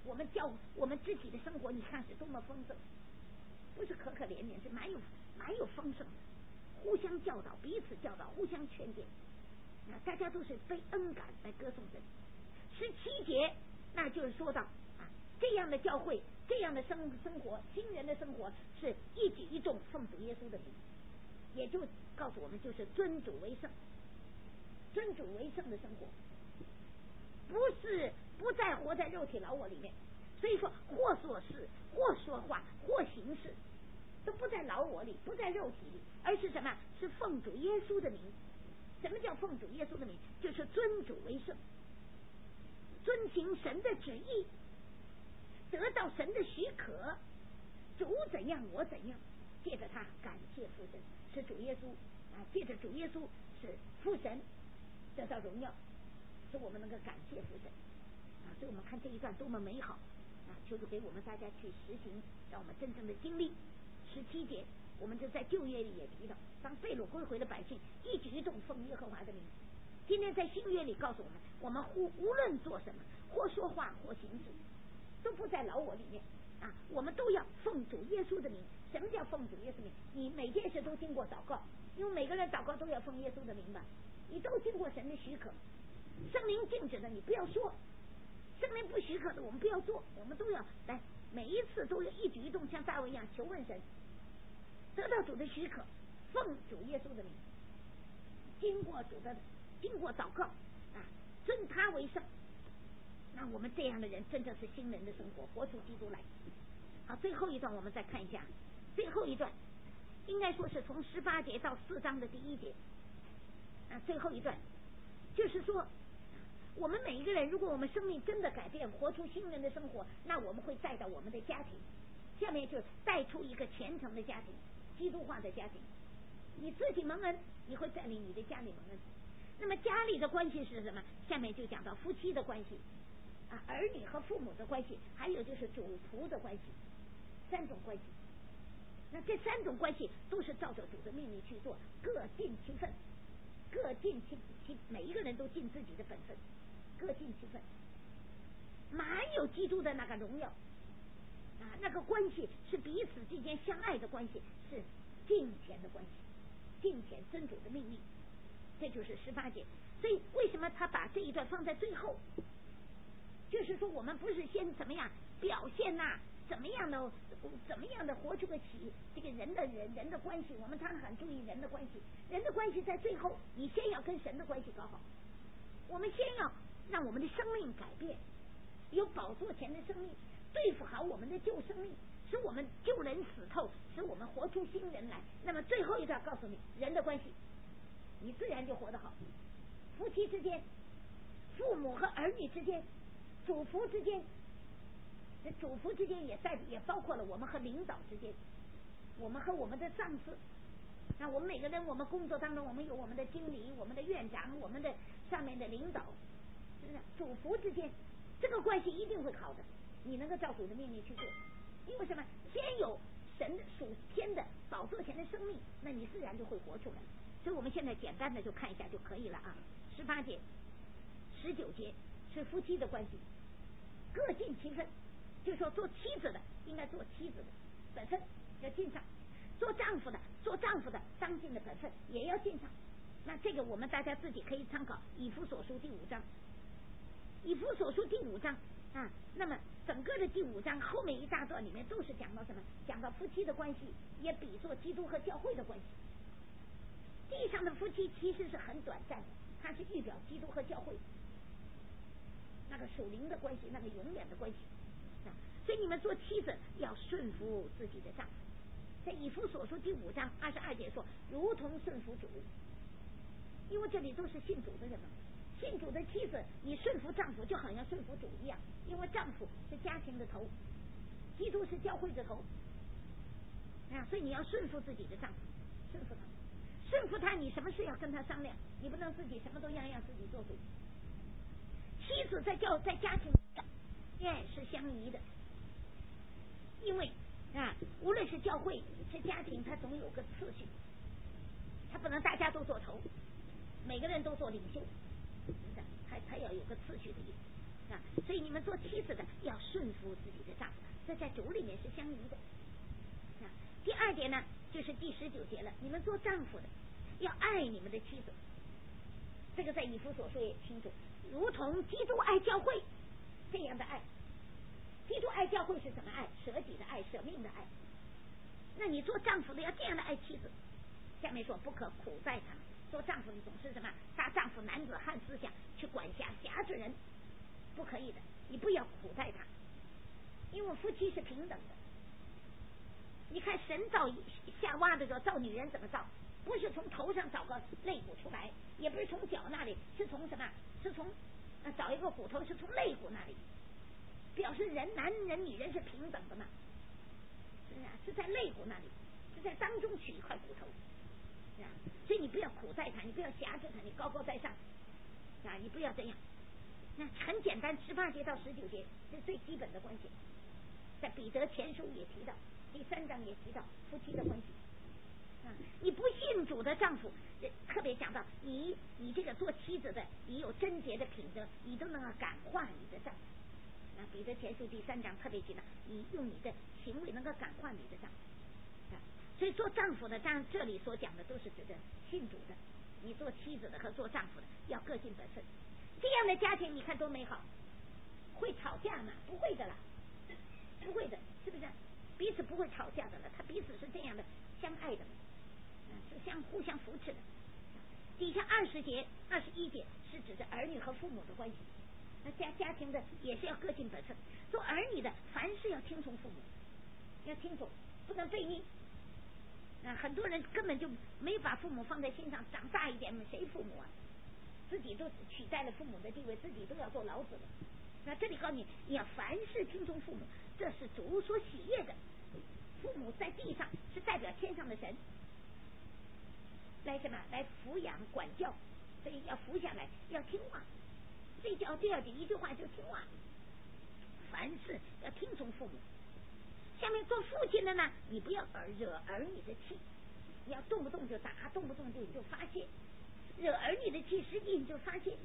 A: 我们自己的生活，你看是多么丰盛，不是可可怜怜，是蛮有丰盛的，互相教导，彼此教导，互相劝诫，大家都是被恩感来歌颂神。17节那就是说到这样的教会，这样的生活，新人的生活是一举一动奉主耶稣的名，也就告诉我们就是尊主为圣，尊主为圣的生活，不再活在肉体老我里面。所以说或说事，或说话，或行事，都不在老我里，不在肉体里，而是什么？是奉主耶稣的名。什么叫奉主耶稣的名？就是尊主为圣，遵行神的旨意，得到神的许可，主怎样我怎样，借着他感谢父神，是主耶稣借着主耶稣是父神得到荣耀，使我们能够感谢父神所以我们看这一段多么美好求主给我们大家去实行，让我们真正的经历。17节我们就在旧约里也提到，当被掳归回的百姓一举一动奉耶和华的名。今天在新约里告诉我们，我们无论做什么，或说话或行事，都不在老我里面我们都要奉主耶稣的名。什么叫奉主耶稣名？你每件事都经过祷告，因为每个人祷告都要奉耶稣的名吧，你都经过神的许可。圣灵禁止的你不要说，圣灵不许可的我们不要做，我们都要来，每一次都要一举一动像大卫一样求问神，得到主的许可，奉主耶稣的名，经过祷告尊他为圣。那我们这样的人真正是新人的生活，活出基督来。好，最后一段我们再看一下，最后一段应该说是从18节到4章的第1节最后一段就是说，我们每一个人，如果我们生命真的改变，活出新人的生活，那我们会带到我们的家庭。下面就带出一个虔诚的家庭，基督化的家庭。你自己蒙恩，你会带领你的家里蒙恩。那么家里的关系是什么？下面就讲到夫妻的关系儿女和父母的关系，还有就是主仆的关系，3种关系。那这3种关系都是照着主的命令去做，各尽其分，每一个人都尽自己的本分，各尽其分。满有基督的那个荣耀那个关系是彼此之间相爱的关系，是敬虔的关系，敬虔尊主的命令。这就是18节。所以为什么他把这一段放在最后？就是说我们不是先怎么样表现怎么样的活出个起这个人的关系，我们常常很注意人的关系，人的关系在最后你先要跟神的关系搞好。我们先要让我们的生命改变，有宝座前的生命，对付好我们的旧生命，使我们旧人死透，使我们活出新人来。那么最后一段告诉你，人的关系你自然就活得好，夫妻之间，父母和儿女之间，主仆之间，这主仆之间也包括了我们和领导之间，我们和我们的上司。那我们每个人，我们工作当中，我们有我们的经理，我们的院长，我们的上面的领导，是不是？主仆之间这个关系一定会好的，你能够照主的命令去做。因为什么？先有神属天的宝座前的生命，那你自然就会活出来。所以我们现在简单的就看一下就可以了18节19节是夫妻的关系，各尽其分，就是说做妻子的应该做妻子的本分要尽上，做丈夫的当尽的本分也要尽上。那这个我们大家自己可以参考以弗所书第5章，以弗所书第5章那么整个的第5章后面一大段里面都是讲到什么？讲到夫妻的关系，也比作基督和教会的关系。地上的夫妻其实是很短暂的，它是预表基督和教会那个属灵的关系，那个永远的关系所以你们做妻子要顺服自己的丈夫。在以弗所书第5章22节说，如同顺服主，因为这里都是信主的人嘛。信主的妻子，你顺服丈夫就好像顺服主一样，因为丈夫是家庭的头，基督是教会的头所以你要顺服自己的丈夫，顺服他，你什么事要跟他商量，你不能自己什么都样自己做主。妻子在家庭是相宜的，因为无论是教会是家庭，它总有个次序，它不能大家都做头，每个人都做领袖，它要有个次序的意思。 啊。所以你们做妻子的要顺服自己的丈夫，这在主里面是相宜的啊。第二点呢，就是第19节了，你们做丈夫的要爱你们的妻子，这个在以弗所说也清楚，如同基督爱教会这样的爱。基督爱教会是怎么爱？舍己的爱，舍命的爱。那你做丈夫的要这样的爱妻子。下面说不可苦待他们，做丈夫的总是什么？杀丈夫男子汉思想，去管辖制人，不可以的。你不要苦待他，因为夫妻是平等的。你看神造夏娃的时候造女人怎么造？不是从头上找个肋骨出来，也不是从脚那里，是从什么？是从找一个骨头，是从肋骨那里，表示男人女人是平等的嘛。是啊，是在肋骨那里，是在当中取一块骨头，是啊。所以你不要苦待他，你不要挟制他，你高高在上啊，你不要这样。那很简单，18节到19节是最基本的关系，在彼得前书也提到，第3章也提到夫妻的关系啊。你不信主的丈夫，特别讲到你这个做妻子的，你有贞洁的品德，你都能够感化你的丈夫。彼得前书第3章特别提到，你用你的行为能够感化你的丈夫。所以做丈夫的，当然这里所讲的都是指的信主的，你做妻子的和做丈夫的要各尽本分。这样的家庭你看多美好，会吵架吗？不会的啦，不会的，是不是？彼此不会吵架的了，他彼此是这样的相爱的，是互相扶持的。底下20节、21节是指着儿女和父母的关系。那家庭的也是要各尽本分，做儿女的凡事要听从父母，要听从，不能悖逆。很多人根本就没把父母放在心上，长大一点谁父母啊？自己都取代了父母的地位，自己都要做老子了。那这里告诉你，你要凡事听从父母，这是主所喜悦的。父母在地上是代表天上的神，来什么？来抚养管教，所以要服下来，要听话。睡觉第二点一句话就听话，凡事要听从父母。下面做父亲的呢，你不要惹儿女的气，你要动不动就打，动不动就发泄。惹儿女的气，实际你就发泄。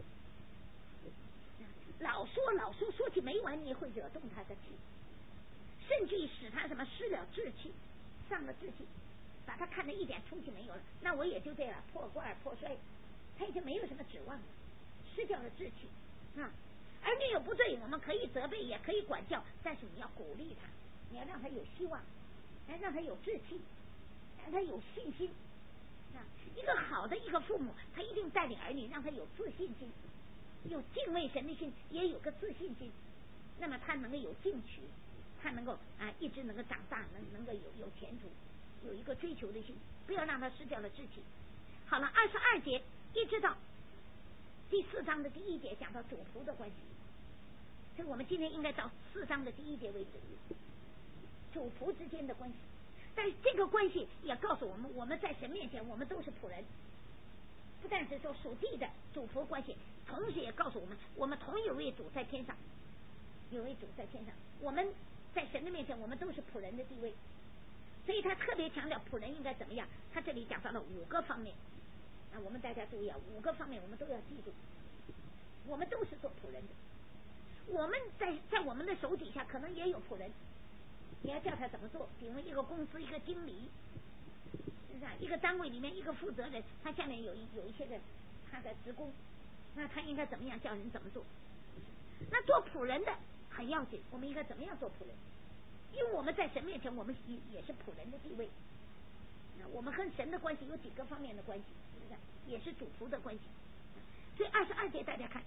A: 老说起没完，你也会惹动他的气，甚至使他什么失了志气，丧了志气，把他看得一点出息没有了。那我也就这样破罐破摔，他已经没有什么指望了，失掉了志气啊。儿女有不对，我们可以责备，也可以管教，但是你要鼓励他，你要让他有希望，让他有志气，让他有信心。一个好的一个父母，他一定带领儿女，让他有自信心，有敬畏神的心，也有个自信心。那么他能够有进取，他能够一直能够长大，能够有前途，有一个追求的心，不要让他失掉了志气。好了，22节一直到第4章的第1节讲到主仆的关系，所以我们今天应该到4章的第1节为止，主仆之间的关系。但是这个关系也告诉我们，我们在神面前我们都是仆人，不但是说属地的主仆关系，同时也告诉我们，我们同有位主在天上，有位主在天上，我们在神的面前我们都是仆人的地位。所以他特别强调仆人应该怎么样，他这里讲到了5个方面我们大家注意5个方面我们都要记住，我们都是做仆人的。我们在我们的手底下可能也有仆人，你要叫他怎么做？比如一个公司一个经理，是不是一个单位里面一个负责人，他下面有一些个他的职工，那他应该怎么样叫人怎么做？那做仆人的很要紧，我们应该怎么样做仆人？因为我们在神面前我们也是仆人的地位，我们和神的关系有几个方面的关系，是不是也是主仆的关系？所以22节大家看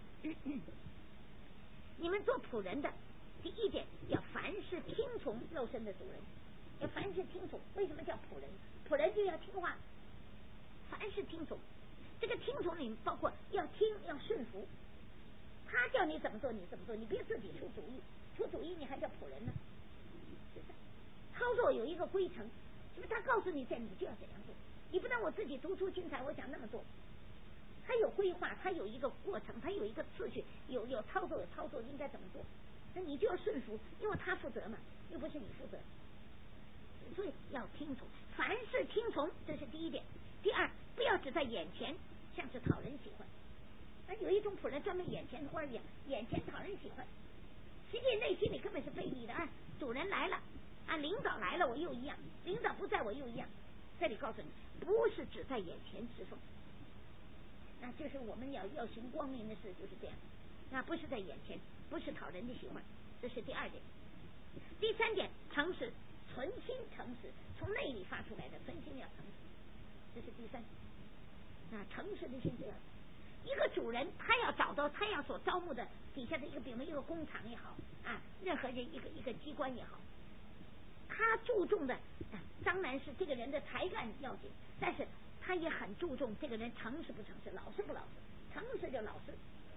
A: 你们做仆人的第1点要凡事听从肉身的主人，要凡事听从。为什么叫仆人？仆人就要听话，凡事听从。这个听从里包括要听要顺服，他叫你怎么做你怎么做，你别自己出主意，出主意你还叫仆人呢？操作有一个规程，就是他告诉你这你就要怎样做，你不能我自己独出心裁，我想那么做。他有规划，他有一个过程，他有一个次序，有操作有操作应该怎么做，那你就要顺服，因为他负责嘛，又不是你负责，所以要听从，凡事听从，这是第1点。第2，不要只在眼前像是讨人喜欢， 有一种仆人专门眼前花眼，眼前讨人喜欢，实际内心里根本是背逆的啊！主人来了啊，领导来了我又一样，领导不在我又一样。这里告诉你，不是只在眼前侍奉，那就是我们要行光明的事，就是这样。那不是在眼前，不是讨人的喜欢，这是第二点。第三点，诚实，存心诚实，从内里发出来的，存心要诚实，这是第三。那诚实的心这样，一个主人他要找到他要所招募的底下的一个，比如一个工厂也好啊，任何人一个机关也好，他注重的当然是这个人的才干要紧，但是他也很注重这个人诚实不诚实，老实不老实，诚实就老实。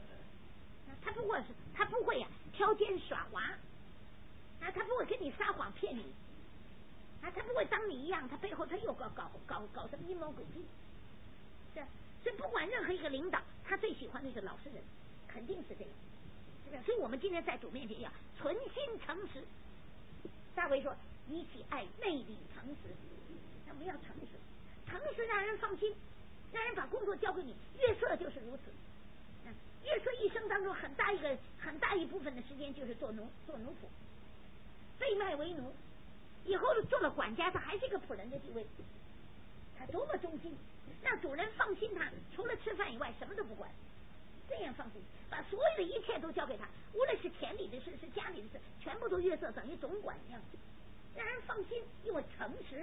A: 他不会挑奸耍滑啊，他不会跟你撒谎骗你啊，他不会当你一样，他背后他又搞什么阴谋诡计。所以不管任何一个领导，他最喜欢的是老实人，肯定是这样，是不是？所以我们今天在主面前要存心诚实。大卫说一起爱内里诚实，我们要诚实，诚实让人放心，让人把工作交给你。约瑟就是如此，约瑟一生当中很大一部分的时间就是做奴仆，被卖为奴，以后做了管家，他还是一个仆人的地位，他多么忠心，让主人放心他，除了吃饭以外什么都不管，这样放心，把所有的一切都交给他，无论是田里的事是家里的事，全部都约瑟等于总管一样，让人放心，因为诚实，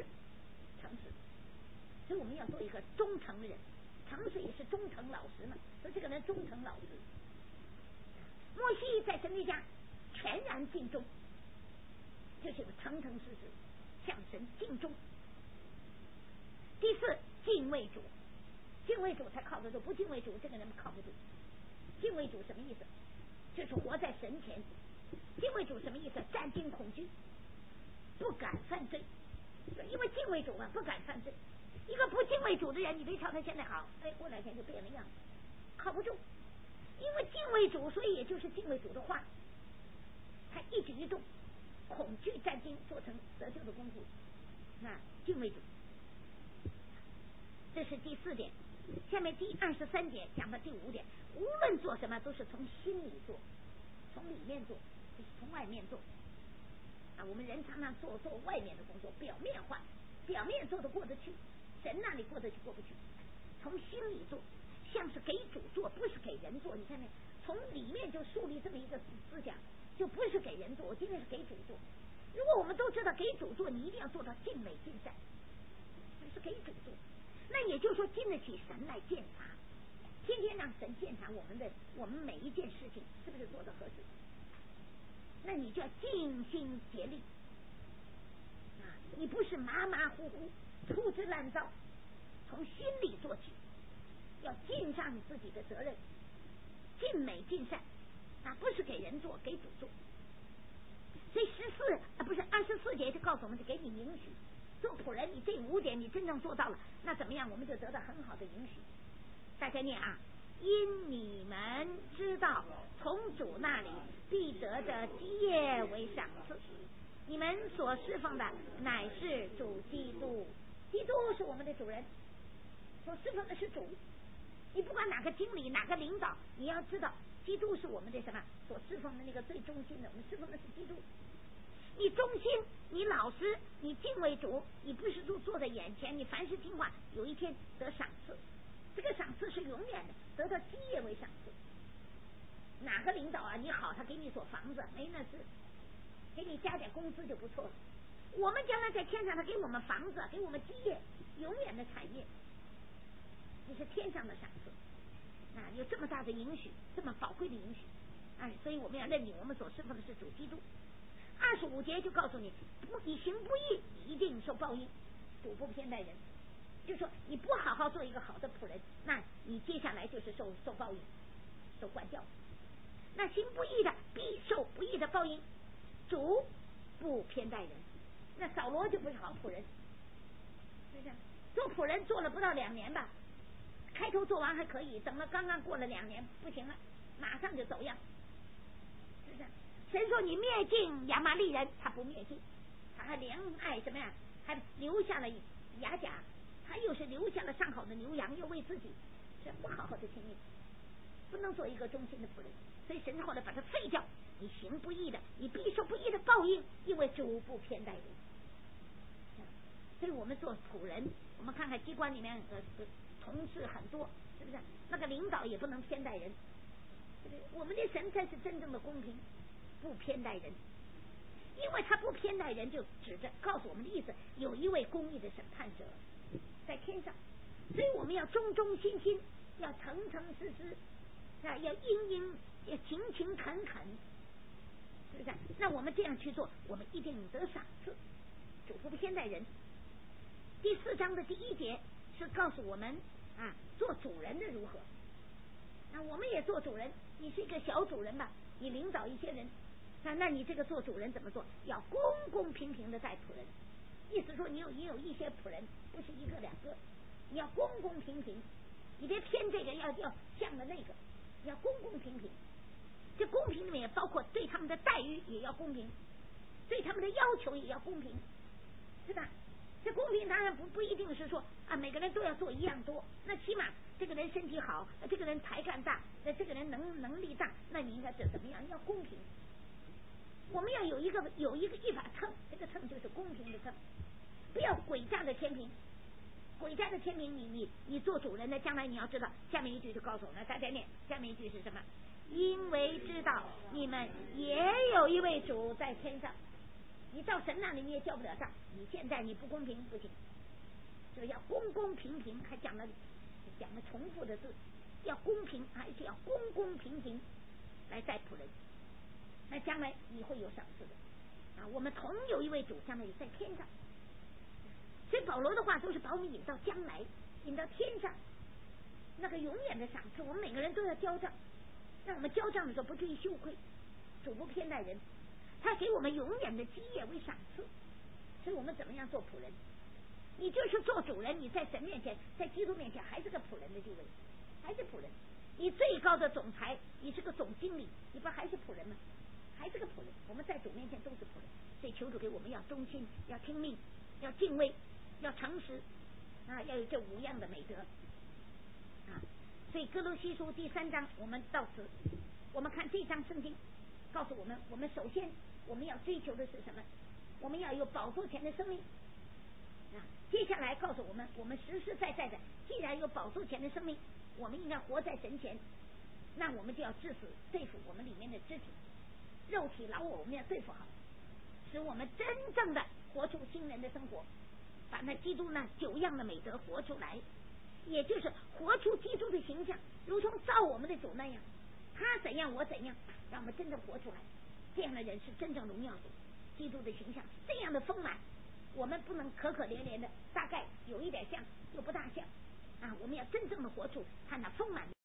A: 所以我们要做一个忠诚的人，诚实也是忠诚老实嘛，所以这个人忠诚老实。摩西在神的家全然尽忠，就是诚实向神尽忠。第四，敬畏主，敬畏主才靠得住，不敬畏主这个人靠不住。敬畏主什么意思？就是活在神前。敬畏主什么意思？战惊恐惧，不敢犯罪，因为敬畏主不敢犯罪。一个不敬畏主的人，你别瞧他现在好，过两天就变了样，靠不住。因为敬畏主，所以也就是敬畏主的话，他一举一动恐惧战惊，做成得救的功夫。敬畏主，这是第四点。下面第23点讲到第5点，无论做什么都是从心里做，从里面做，不是从外面做我们人常常做外面的工作，表面化，表面做的过得去，神那里过得去过不去，从心里做，像是给主做，不是给人做。你看没？从里面就树立这么一个思想，就不是给人做，我今天是给主做。如果我们都知道给主做，你一定要做到尽美尽善，是给主做，那也就是说经得起神来检查，天天让神检查我们每一件事情是不是做得合适。那你就要尽心竭力你不是马马虎虎粗制滥造，从心里做起，要尽上你自己的责任，尽美尽善不是给人做，给主做。所以24节就告诉我们，就给你允许做仆人，你这5点你真正做到了，那怎么样？我们就得到很好的允许。大家念因你们知道从主那里必得着基业为赏赐，你们所侍奉的乃是主基督，基督是我们的主人，所侍奉的是主。你不管哪个经理哪个领导，你要知道基督是我们的什么所侍奉的那个最忠心的，我们侍奉的是基督。你忠心，你老实，你敬畏主，你不是坐在眼前，你凡事听话，有一天得赏赐，这个赏赐是永远的，得到基业为赏赐。哪个领导你好，他给你所房子没那事，给你加点工资就不错了。我们将来在天上，他给我们房子，给我们基业，永远的产业，这是天上的赏赐有这么大的允许，这么宝贵的允许所以我们要认定我们所侍奉的是主基督。25节就告诉你，你行不义一定受报应，主不偏待人，就是说你不好好做一个好的仆人，那你接下来就是受报应，受管教。那行不义的必受不义的报应，主不偏待人。那扫罗就不是好仆人，是不是？做仆人做了不到2年吧，开头做完还可以，等了刚刚过了2年不行了，马上就走样，是不是？神说你灭尽亚玛利人，他不灭尽，他还怜爱什么呀？还留下了雅甲，他又是留下了上好的牛羊，又为自己是不好好的经历。 不能做一个忠心的仆人。所以神后来把他废掉，你行不义的，你必受不义的报应，因为主不偏待人。所以我们做仆人，我们看看机关里面同事很多，是不是？那个领导也不能偏待人，对不对？我们的神才是真正的公平，不偏待人，因为他不偏待人，就指着告诉我们的意思，有一位公义的审判者在天上，所以我们要忠忠心心，要诚诚实实，要殷殷，要勤勤恳恳，是不是？那我们这样去做，我们一定得赏赐。主不偏待人。第4章的第1节是告诉我们做主人的如何。我们也做主人，你是一个小主人吧，你领导一些人，那你这个做主人怎么做？要公公平平的待仆人。意思说你有一些仆人，不是1个2个，你要公公平平，你别偏这个要向着那个，要公公平平。这公平里面也包括对他们的待遇也要公平，对他们的要求也要公平，是吧？这公平当然不一定是说每个人都要做一样多，那起码这个人身体好，这个人才干大，这个人能力大，那你应该怎么样？要公平。我们要有一把秤，这个秤就是公平的秤，不要诡诈的天平。诡诈的天平，你做主人的，将来你要知道，下面一句就告诉我们，大家念，下面一句是什么？因为知道你们也有一位主在天上。你到神那里你也叫不了账，你现在你不公平不行，这个要公公平平，还讲了重复的字，要公平，而且要公公平平来待仆人，那将来你会有赏赐的我们同有一位主，将来也在天上。所以保罗的话都是把我们引到将来，引到天上那个永远的赏赐，我们每个人都要交账，让我们交账的时候不至于羞愧。主不偏待人，他给我们永远的基业为赏赐。所以我们怎么样做仆人？你就是做主人，你在神面前，在基督面前还是个仆人的地位，还是仆人。你最高的总裁，你是个总经理，你不还是仆人吗？还是个仆人。我们在主面前都是仆人，所以求主给我们要忠心，要听命，要敬畏，要诚实要有这5样的美德所以哥罗西书第3章我们到此，我们看这章圣经告诉我们，我们首先我们要追求的是什么？我们要有宝座前的生命接下来告诉我们，我们实实在在的，既然有宝座前的生命，我们应该活在神前，那我们就要致死对付我们里面的肢体，肉体老我们要对付好，使我们真正的活出新人的生活，把那基督那9样的美德活出来，也就是活出基督的形象，如同造我们的主那样，他怎样我怎样，让我们真正活出来。这样的人是真正荣耀主，基督的形象这样的丰满，我们不能可可怜怜的，大概有一点像又不大像我们要真正的活出他那丰满的